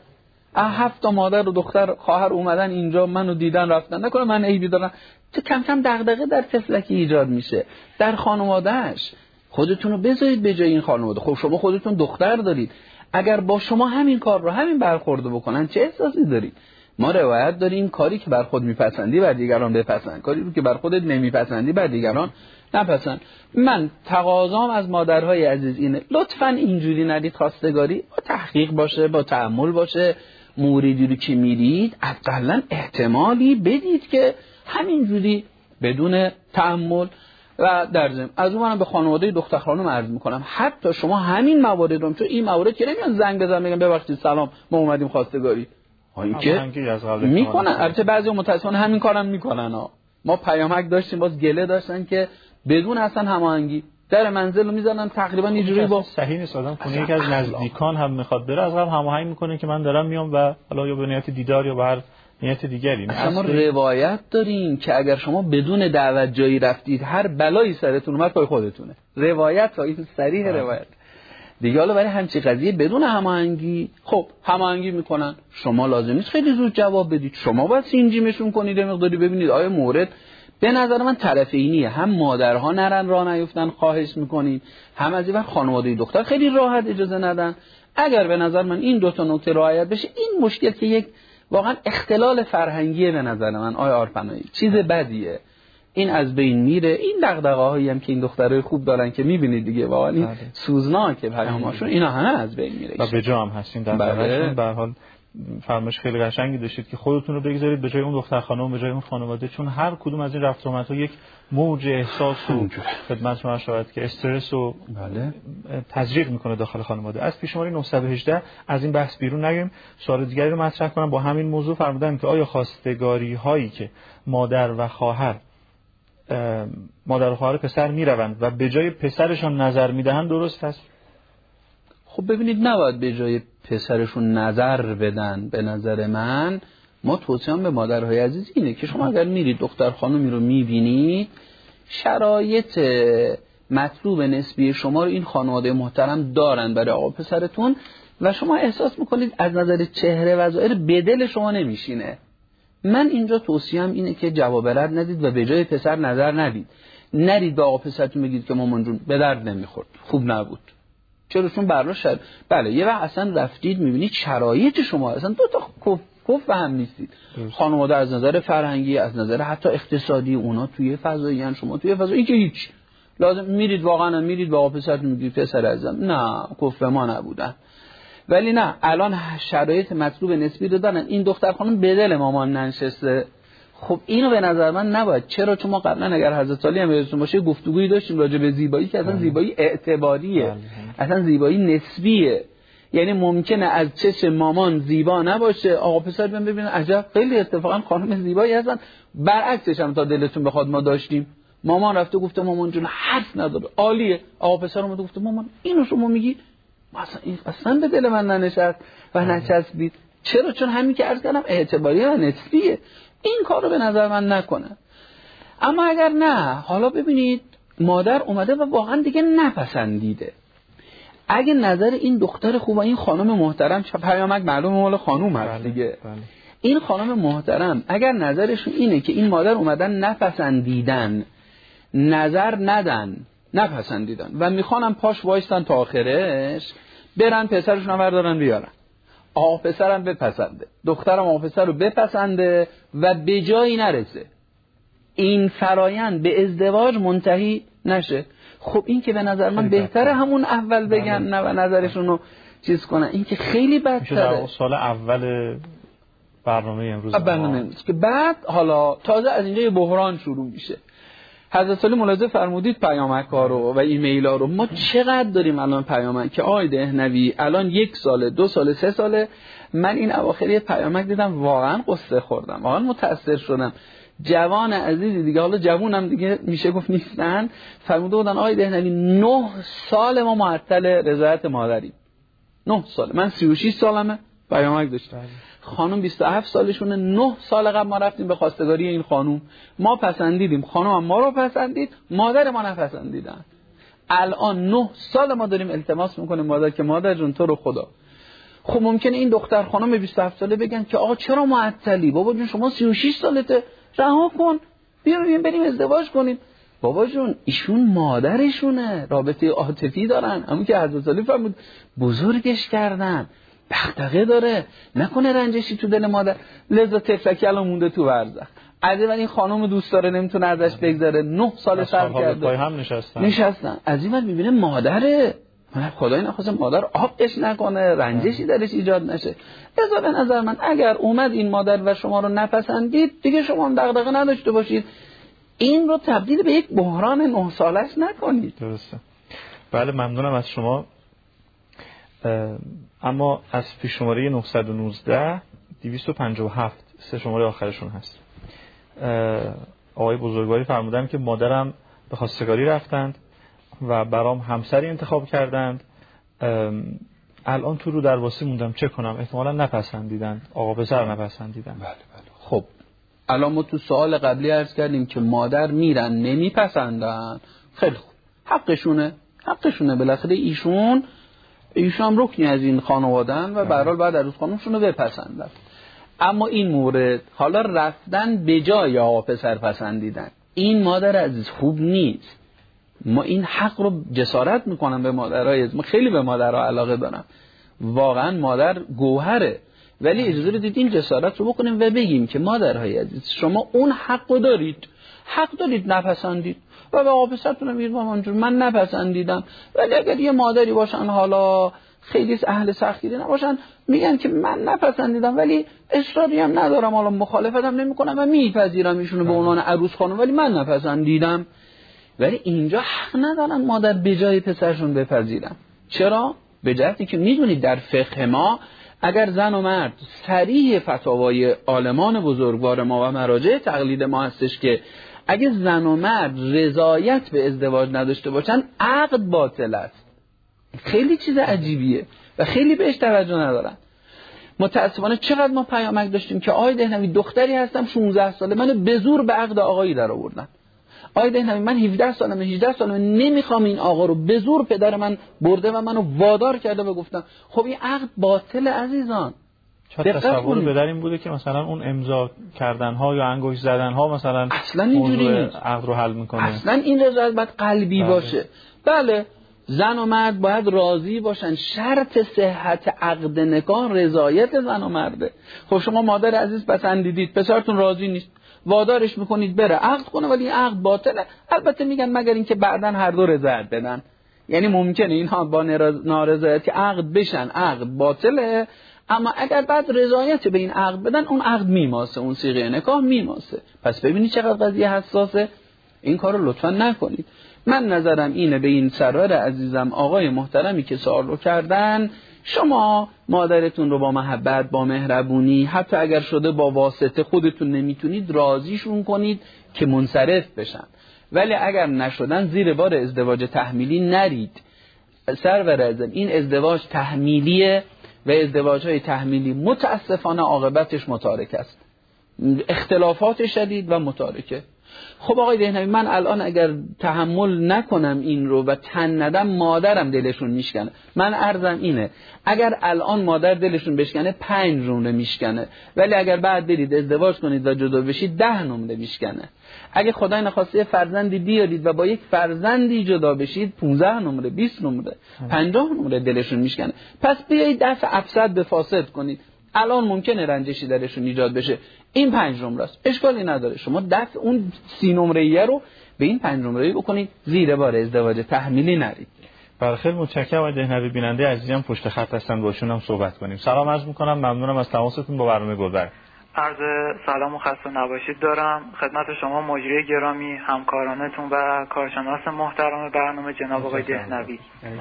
هفت تا مادر و دختر خواهر اومدن اینجا منو دیدن رفتن، نکنه من عیبی دارم. تو کم کم دغدغه در تفلکی ایجاد میشه در خانواده‌اش. خودتون رو بذارید به جای این خانواده. خب شما خودتون دختر دارید، اگر با شما همین کار رو همین برخورد بکنن چه احساسی دارید؟ ما روایت داریم کاری که بر خود میپسندی بر دیگران بپسند، کاری رو که بر خودت نمیپسندی بر دیگران نپسند. من تقاضام از مادرهای عزیز اینه لطفاً اینجوری ندید خواستگاری، با تحقیق باشه، با تأمل باشه، موردی رو که میرید حداقل احتمالی بدید که همینجوری بدون تأمل. و در ضمن از اون من به خانواده دختر خانم عرض میکنم حتی شما همین موارد رو، چون این موارد که نمیان زنگ بزنن بگن ببخشید سلام ما اومدیم خواستگاری، این که میکنن. البته بعضی متاسفانه همین کارم میکنن ها. ما پیامک داشتیم باز گله داشتن که بدون اصلا هماهنگی در منزل رو میزنن تقریبا اینجوری با صحیح نیست. آدم خونه یکی از نزدیکان هم میخواد بره از قبل هماهنگ میکنه که من دارم میام و حالا یا به نیت دیدار یا به هر نیت دیگری. اما روایت داریم که اگر شما بدون دعوت جایی رفتید هر بلایی سرتون اومد پای خودتونه. روایت ها این صریح روایت دیگه. حالا برای همچی قضیه بدون هماهنگی، خب هماهنگی میکنن، شما لازم نیست خیلی زود جواب بدید، شما باید سینجیمشون کنید مقداری ببینید آیا مورد به نظر من طرفینیه، هم مادرها نرن راه نیفتن خواهش میکنیم، هم از این خانواده دختر خیلی راحت اجازه ندن. اگر به نظر من این دو تا نکته رعایت بشه این مشکل که یک واقعا اختلال فرهنگیه به نظر من آیا آرپنایی چیز بدیه، این از بین میره. این دغدغه‌هایی هم که این دخترای خوب دارن که میبینید دیگه واقعا این سوزناکه پیاماشون، اینا همه از بین میره و به جا هم هستیم در واقعشون. به هر حال فرمایش خیلی قشنگی داشتید که خودتون رو بگذارید به جای اون دختر خانم، به جای اون خانواده، چون هر کدوم از این رفت و آمدها یک موج احساس و خدمت ما شاید که استرس و بله تزریق میکنه داخل خانواده. از پیش شماره نهصد و هجده از این بحث بیرون نگیم، سوال دیگری رو مطرح کنم با همین موضوع. فرمودن که آیا خواستگاری هایی که مادر و خواهر مادر و خواهر پسر میروند و به جای پسرشان نظر میدهند درست است؟ خب ببینید نباید به جای پسرشون نظر بدن. به نظر من ما توصیه‌ام به مادرهای عزیز اینه که شما اگر میرید دختر خانومی رو میبینید شرایط مطلوب نسبی شما رو این خانواده محترم دارن برای آقا پسرتون و شما احساس میکنید از نظر چهره و ظاهر به دل شما نمیشینه. من اینجا توصیه‌ام اینه که جواب رد ندید و به جای پسر نظر ندید. نرید به آقا پسرتون بگید که مامان جون به درد نمیخورد، خوب نبود. چرا؟ چون برنامه شد. بله یه وقت اصلا رفتید میبینید شرایط شما اصلا دو تا کف کف هم نیستید. خانواده از نظر فرهنگی، از نظر حتی اقتصادی اونا توی فضایی ان، شما توی فضایی که هیچ. لازم میرید واقعا میرید به آقا پسرتون میگید پسر عزیزم نه کف ما نبودن. ولی نه الان شرایط مطلوب نسبی رو دارن، این دختر خانم به دل مامان ننشسته. خب اینو به نظر من نباید. چرا؟ چون ما قبلا اگر حضرت علی هم یادتون باشه گفتگویی داشتیم راجع به زیبایی که اصلا زیبایی اعتباریه، اصلا زیبایی نسبیه. یعنی ممکنه از چشم مامان زیبا نباشه، آقا پسر بهم ببینن عجب خیلی اتفاقا خانم زیبایی هستن. برعکسش هم تا دلتون بخواد ما داشتیم، مامان رفته گفته مامان جون حرف نداره عالیه، آقا پسر اومد گفته مامان اینو شما میگی مثلا این اصلا به دل من ننشست و نچسبید. چرا؟ چون همین که عرض کردم اعتباریه و نسبیه. این کار رو به نظر من نکنه. اما اگر نه، حالا ببینید مادر اومده و واقعا دیگه نپسندیده، اگه نظر این دختر خوب و این خانم محترم، چه پیامک معلومه مال خانم هست دیگه، بله. این خانم محترم اگر نظرشون اینه که این مادر اومدن نپسندیدن، نظر ندن، نپسندیدن و میخوانم پاش وایستن تا آخرش برن پسرشون بردارن بیارن، آقا پسرم بپسنده، دخترم آقا پسر رو بپسنده و به جایی نرسه، این فرایند به ازدواج منتهی نشه. خب این که به نظر من بهتره همون اول بگن نه و نظرشون رو چیز کنن، این که خیلی بدتره. سال اول برنامه امروز برنامه امروز که بعد حالا تازه از اینجا یه بحران شروع میشه. حضرت علی ملاحظه فرمودید پیامک‌ها رو و ایمیل‌ها رو. ما چقدر داریم الان پیامک که آقای دهنوی الان یک ساله، دو ساله، سه ساله. من این اواخر پیامک دیدم واقعا قصه خوردم، واقعا متأثر شدم. جوان عزیزی دیگه، حالا جوونم دیگه میشه گفت نیستن، فرموده بودن آقای دهنوی نه سال ما معطل رضایت مادریم. نه سال. من سی و شش سالمه، پیامک داشتم. خانم بیست و هفت سالشونه. نه سال قبل ما رفتیم به خواستگاری این خانم، ما پسندیدیم، خانم هم ما رو پسندید، مادر ما نپسندیدن. الان نه سال ما داریم التماس میکنیم مادر که مادر جون تو رو خدا. خب ممکنه این دختر خانم بیست و هفت ساله بگن که آقا چرا معطلی؟ بابا جون شما سی و شش سالته، رها کن، بیایم بریم ازدواج کنیم. بابا جون ایشون مادرشونه، رابطه عاطفی دارن، همون که حضرت علی فرمود بزرگش کردن، دغدغه داره، نکنه رنجشی تو دل مادر. لذا تفلکی الان مونده تو برزخ. عجب این خانم دوست داره نمیتونه ازش بگذره، نه سال صبر کرده، پای هم نشستن نشستن از این وقت میبینه مادره، من خدای نخواسته مادر آبش نکنه، رنجشی درش ایجاد نشه. لذا به نظر من اگر اومد این مادر و شما رو نپسندید دیگه شما هم دغدغه نداشته باشید، این رو تبدیل به یک بحران نه سالش نکنید. درسته. بله ممنونم از شما. اما از پیش شماره نهصد و نوزده دویست و پنجاه و هفت سه شماره آخرشون هست. آقای بزرگواری فرمودن که مادرم به خواستگاری رفتند و برام همسری انتخاب کردند. الان تو رو درواسی موندم چه کنم؟ احتمالا نپسندیدن، آقا پسر نپسندیدن. بله بله. خب الان ما تو سوال قبلی عرض کردیم که مادر میرن نمیپسندن، خیلی خوب، حقشونه، حقشونه، بالاخره ایشون ایشون هم رکنی از این خانوادن و به هر حال بعد عروس خانومشون رو بپسندن. اما این مورد حالا رفتن به جای آقا پسر پسندیدن، این مادر عزیز خوب نیست. ما این حق رو جسارت میکنم به مادرای عزیز، ما خیلی به مادرها علاقه دارم، واقعا مادر گوهره، ولی اجازه بدید این جسارت رو بکنیم و بگیم که مادرهای عزیز شما اون حق رو دارید، حق دارید نپسندید و به آقا پسرتون میگید مامان جون من نپسندیدم. ولی اگر یه مادری باشن حالا خیلی اهل سختگیری نباشن، میگن که من نپسندیدم ولی اصراری هم ندارم، حالا مخالفتم نمیکنم و میپذیرم ایشونو به عنوان عروس خانم، ولی من نپسندیدم. ولی اینجا حق ندارن مادر به جای پسرشون بپذیرن. چرا؟ به جهتی که میدونید در فقه ما اگر زن و مرد صریح فتاوای عالمان بزرگوار ما و مراجع تقلید ما هستش که اگه زن و مرد رضایت به ازدواج نداشته باشن عقد باطل است. خیلی چیز عجیبیه و خیلی بهش توجه ندارن. متاسفانه چقدر ما پیامک داشتیم که آقای دهنوی دختری هستم شانزده ساله منو به زور به عقد آقایی در آوردن. آقای دهنوی من هفده سالمه هجده سالمه نمیخوام این آقا رو، به زور پدر من برده و منو وادار کرده و گفتم خب این عقد باطل عزیزان. چه تصور به در این بوده که مثلا اون امضا کردن ها یا انگشت زدن ها مثلا اصلا اینجوری نیست، عقد رو حل میکنه. اصلا این رضایت باید قلبی بله. باشه. بله زن و مرد باید راضی باشن، شرط صحت عقد نکاح رضایت زن و مرده. خب شما مادر عزیز پسندیدید، پسرتون راضی نیست، وادارش میکنید بره عقد کنه ولی عقد باطله. البته میگن مگر اینکه بعدن هر دو رضایت بدن، یعنی ممکنه اینها با نارضایت که عقد بشن عقد باطله، اما اگر بعد رضایت به این عقد بدن اون عقد میماسه، اون صیغه نکاح میماسه. پس ببینید چقدر قضیه حساسه، این کارو لطفا نکنید. من نظرم اینه به این سرور عزیزم آقای محترمی که سوال رو کردن، شما مادرتون رو با محبت، با مهربونی، حتی اگر شده با واسطه خودتون نمیتونید راضیشون کنید که منصرف بشن، ولی اگر نشدن زیر بار ازدواج تحمیلی نرید. سرور عزیزم این ازدواج تحمیلیه و ازدواج‌های تحمیلی متاسفانه عاقبتش متارکه است، اختلافات شدید و متارکه. خب آقای دهنوی من الان اگر تحمل نکنم این رو و تن ندم مادرم دلشون میشکنه. من عرضم اینه اگر الان مادر دلشون بشکنه پنج نمره میشکنه، ولی اگر بعد برید ازدواج کنید و جدا بشید ده نمره میشکنه. اگه خدای نخواسته فرزندی بیارید و با یک فرزندی جدا بشید پانزده نمره، بیست نمره، پنجاه نمره دلشون میشکنه. پس بیایید دفع افسد به فاسد کنید. الان ممکنه رنجشی درشون ایجاد بشه، این پنج نمره است، اشکالی نداره. شما دفع اون سی نمره رو به این پنج نمره بکنید، زیر بار ازدواج تحمیلی نرید. بله خیلی متشکرم. آقای دهنوی بیننده عزیزم پشت خط هستن، باشون هم صحبت کنیم. سلام عرض میکنم، ممنونم از تماستون با برنامه گلبرگ. عرض سلام و خسته نباشید دارم خدمت شما مجری گرامی، همکارانتون و کارشناس محترم برنامه جناب آقای دهنوی.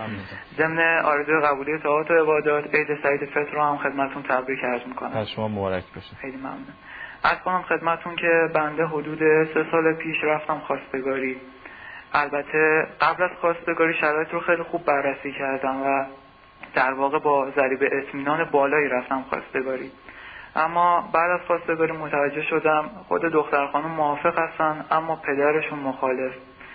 ضمن آرزوی قبولی طاعات و عبادات عید سعید فطر رو هم خدمتتون تبریک عرض میکنم. از شما مبارک باشه. خیلی ممنون. عرض کنم خدمتتون که بنده حدود سه سال پیش رفتم خواستگاری. البته قبل از خواستگاری شرایط رو خیلی خوب بررسی کردم و در واقع با ضریب اطمینان بالایی رفتم خواستگاری. اما بعد از خواستگاری متوجه شدم خود دختر خانم موافق هستن اما پدرشون مخالف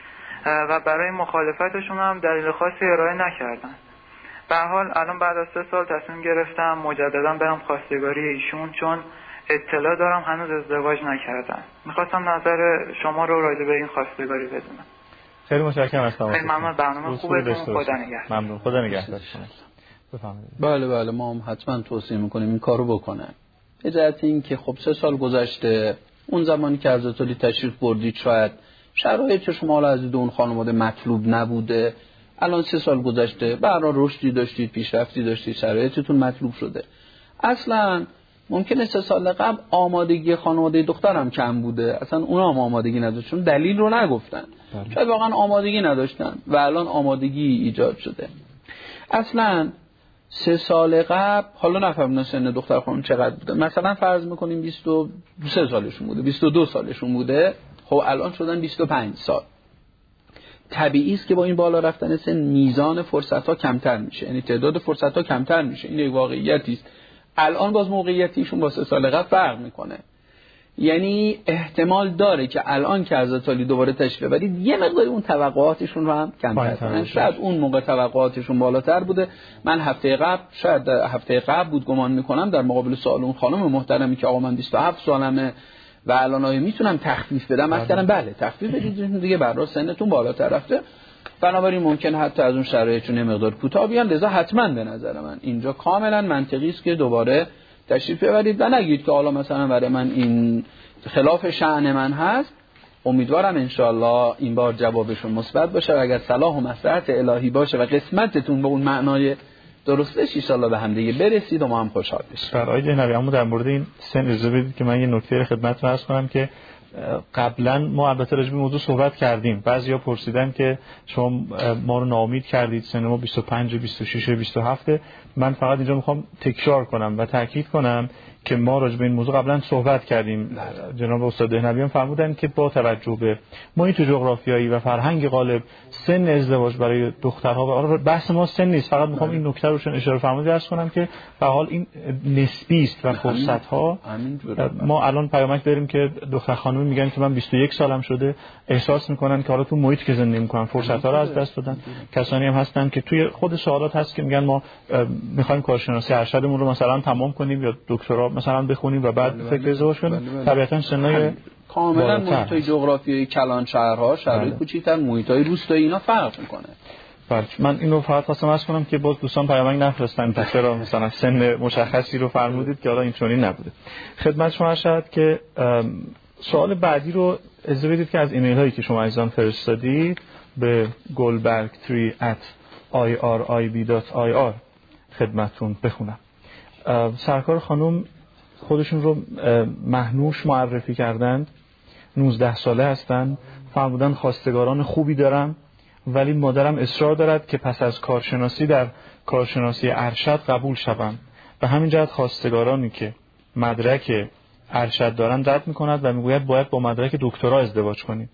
و برای مخالفتشون هم دلیل خاصی ارائه نکردن. به هر حال الان بعد از سه سال تصمیم گرفتم مجددا برم خواستگاری ایشون، چون اطلاع دارم هنوز ازدواج نکردن. میخواستم نظر شما رو راجع به این خواستگاری بدونم. خیلی متشکرم از تماستون. خیلی ممنون. برنامه خوبتون. خدا نگهدار. ممنون. خدا نگهدار. بفرمایید. بله بله ما هم حتما توصیه میکنیم این کارو بکنن. اجازه این که خب سه سال گذشته، اون زمانی که حضرت علی تشریف بردید شاید شرایط شما حالا از اون خانواده مطلوب نبوده، الان سه سال گذشته به هر حال رشدی داشتید، پیشرفتی داشتید، شرایطتون مطلوب شده. اصلا ممکنه سه سال قبل آمادگی خانواده دخترم کم بوده، اصلا اونا هم آمادگی نداشتن، دلیل رو نگفتن، شاید واقعا آمادگی نداشتن و الان آمادگی ایجاد شده. اصلا سه سال قبل حالا نفهمیدن سن دختر خانم چقدر بوده، مثلا فرض میکنیم بیست و سه سالشون بوده، بیست و دو سالشون بوده، خب الان شدن بیست و پنج سال. طبیعی است که با این بالا رفتن سن میزان فرصت ها کمتر میشه، یعنی تعداد فرصت ها کمتر میشه، این یک واقعیتی است. الان باز موقعیتیشون با سه سال قبل فرق میکنه، یعنی احتمال داره که الان که حضرت علی دوباره تشریف برید یه مقدار اون توقعاتشون رو هم کمتر کنن. شاید اون موقع توقعاتشون بالاتر بوده. من هفته قبل شاید هفته قبل بود گمان میکنم در مقابل سوال اون خانم محترمی که آقا من بیست و هفت سالمه و الان آیا میتونم تخفیف بدم، مثلا بله تخفیف بدید دیگه، برای سنتون بالاتر رفته، بنابراین ممکن حتی از اون شرایطشون مقدار کوتاه بیان، لذا حتما به نظر من اینجا کاملا منطقی است که دوباره تشریف ببرید و نگید که حالا مثلا برای من این خلاف شأن من هست. امیدوارم انشالله این بار جوابشون مثبت باشه و اگر صلاح و مصلحت الهی باشه و قسمتتون به اون معنای درستش ان شاءالله به هم دیگه برسید و ما هم خوشحال بشیم. برای جنابی اما در مورد این سن اجازه بدید که من یه نکته خدمتتون عرض کنم که قبلا ما البته راجع به موضوع صحبت کردیم. بعضیا پرسیدن که شما ما رو ناامید کردید، سن ما بیست و پنج، بیست و شش، بیست و هفت. من فقط اینجا میخوام تکرار کنم و تاکید کنم که ما راجع به این موضوع قبلا صحبت کردیم. جناب استاد دهنوی هم فرمودن که با توجه به محیط جغرافیایی و فرهنگ غالب سن ازدواج برای دخترها و بحث ما سن نیست، فقط میخوام این نکته رو چون اشاره فرمودید عرض کنم که به حال این نسبی است و فرصت ها. ما الان پیامک داریم که دختر خانم میگن که من بیست و یک سالم شده، احساس میکنن که حالا تو محیط که زندگی میکنن فرصت ها رو از دست دادن. کسانی هم هستن که توی خود سوالات هست که میگن ما میخوایم کارشناسی ارشدمون رو مثلا تمام کنیم یا دکترا مثلا بخونیم و بعد فکر ازدواج کنیم. طبیعتا سنای کاملا محیطای جغرافیایی کلان شهرها، شهرهای کوچیک‌تر، محیطای روستایی اینا فرق میکنه. بله من اینو فقط خواستم عرض کنم که باز دوستان پیامک نفرستن که چرا مثلا سن مشخصی رو فرمودید که حالا اینطوری نبوده. خدمت شما شد که سوال بعدی رو اجازه بدید که از ایمیل هایی که شما عزیزان فرستادید به گلبرگ سه ات آی آر آی بی دات آی آر خدمتتون بخونم. سرکار خانم خودشون رو مهنوش معرفی کردند، نوزده ساله هستند، فرمودن خواستگاران خوبی دارم ولی مادرم اصرار دارد که پس از کارشناسی در کارشناسی ارشد قبول شوم و همین جهت خواستگارانی که مدرک ارشد دارن رد میکند و میگوید باید با مدرک دکترا ازدواج کنیم.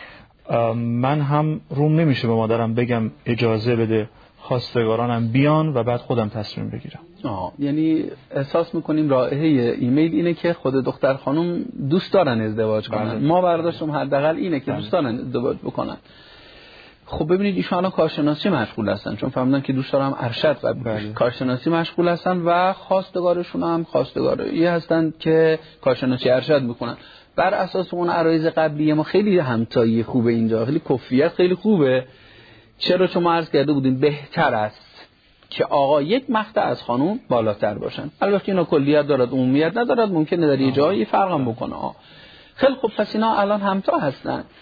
من هم روم نمیشه به مادرم بگم اجازه بده خواستگارانم بیان و بعد خودم تصمیم بگیرم. آه. یعنی احساس میکنیم رائحه ایمیل اینه که خود دختر خانم دوست دارن ازدواج کنن. بله. ما برداشتم حداقل اینه که بله. دوست دارن ازدواج بکنن. خب ببینید ایشون الان کارشناسی مشغول هستن، چون فهمیدن که دوست دارم ارشد و بله. کارشناسی مشغول هستن و خواستگارشون هم خواستگاری هستن که کارشناسی ارشد میکنن. بر اساس اون عرایض قبلی ما خیلی همتایی خوبه اینجا، خیلی کفیت خیلی خوبه. چرا؟ چون ما عرض کرده بودیم بهتر است که آقا یک مقطع از خانوم بالاتر باشن. البته اینا کلیت دارد عمومیت ندارد، ممکنه در یه جایی فرق هم بکنه. آه. خیلی خوب، پس اینا الان همتا هستن.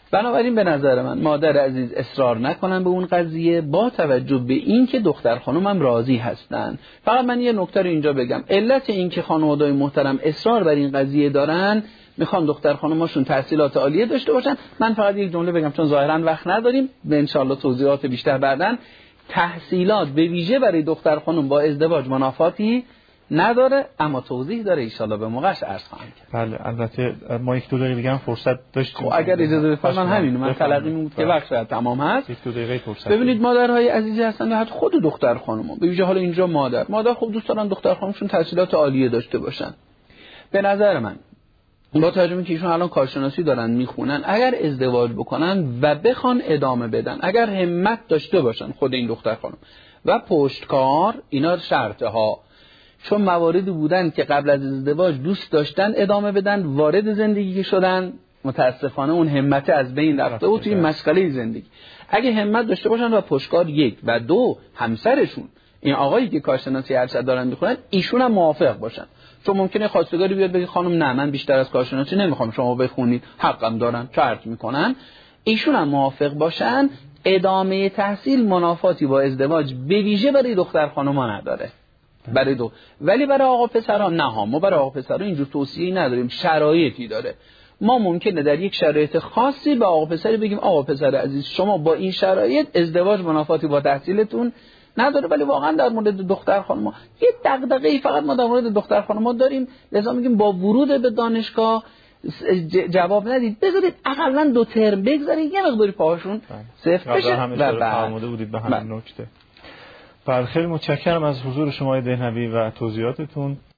بنابراین به نظر من مادر عزیز اصرار نکنن به اون قضیه، با توجه به این که دختر خانومم راضی هستن. فقط من یه نکته رو اینجا بگم، علت این که خانواده‌های محترم اصرار بر این قضیه دارن، میخوان دختر خانوماشون تحصیلات عالیه داشته باشن. من فقط یک جمله بگم چون ظاهرا وقت نداریم، به ان شاءالله توضیحات بیشتر بعدن. تحصیلات به ویژه برای دختر خانم با ازدواج منافاتی نداره، اما توضیح داره، ان شاءالله به موقعش عرض خواهم کرد. بله البته ما یک دو دقیقه دیگه هم فرصت داشتیم. خب اگر اجازه بفرمایید من همین من تلقی بود که وقت شاید تمام هست. یک دو دقیقه فرصت. ببینید مادرهای عزیزی هستن، حتی خود دختر خانم به ویژه حالا اینجا مادر مادر خب دوست دارن دختر خانمشون تحصیلات عالیه داشته باشن. به نظر من با توجه به اینکه ایشون الان کارشناسی دارن میخونن، اگر ازدواج بکنن و بخوان ادامه بدن، اگر همت داشته باشن خود این دختر خانم و پشتکار، اینا شرطه ها، چون مواردی بودن که قبل از ازدواج دوست داشتن ادامه بدن، وارد زندگی شدن، متاسفانه اون همت از بین رفته و توی مسئله زندگی. اگه همت داشته باشن و پشتکار، یک و دو همسرشون، این آقایی که کارشناسی ارشد دارن میخونن، ایشون هم موافق باشن. چون ممکنه خواستگاری بیاد بگه خانم نه من بیشتر از کارشناسی نمیخوام شما بخونید، حقم دارن، شرط میکنن. ایشون هم موافق باشن، ادامه تحصیل منافاتی با ازدواج به ویژه برای دختر خانوما نداره، برای دو. ولی برای آقا پسرها نه ها، ما برای آقا پسرها اینجور توصیه‌ای نداریم، شرایطی داره. ما ممکنه در یک شرایط خاصی به آقا پسری بگیم آقا پسر عزیز شما با این شرایط ازدواج منافاتی با تحصیلتون نداره. ولی واقعا در مورد دختر خانم‌ها یه دغدغه‌ای فقط ما در مورد دختر خانم‌ها داریم، لذا میگیم با ورود به دانشگاه جواب ندید، بذارید حداقل دو ترم بگذارید یه مقداری پاهاشون صفر بشه و فرموده بودید به همین نکته. بله خیلی متشکرم از حضور شما دهنوی و توضیحاتتون.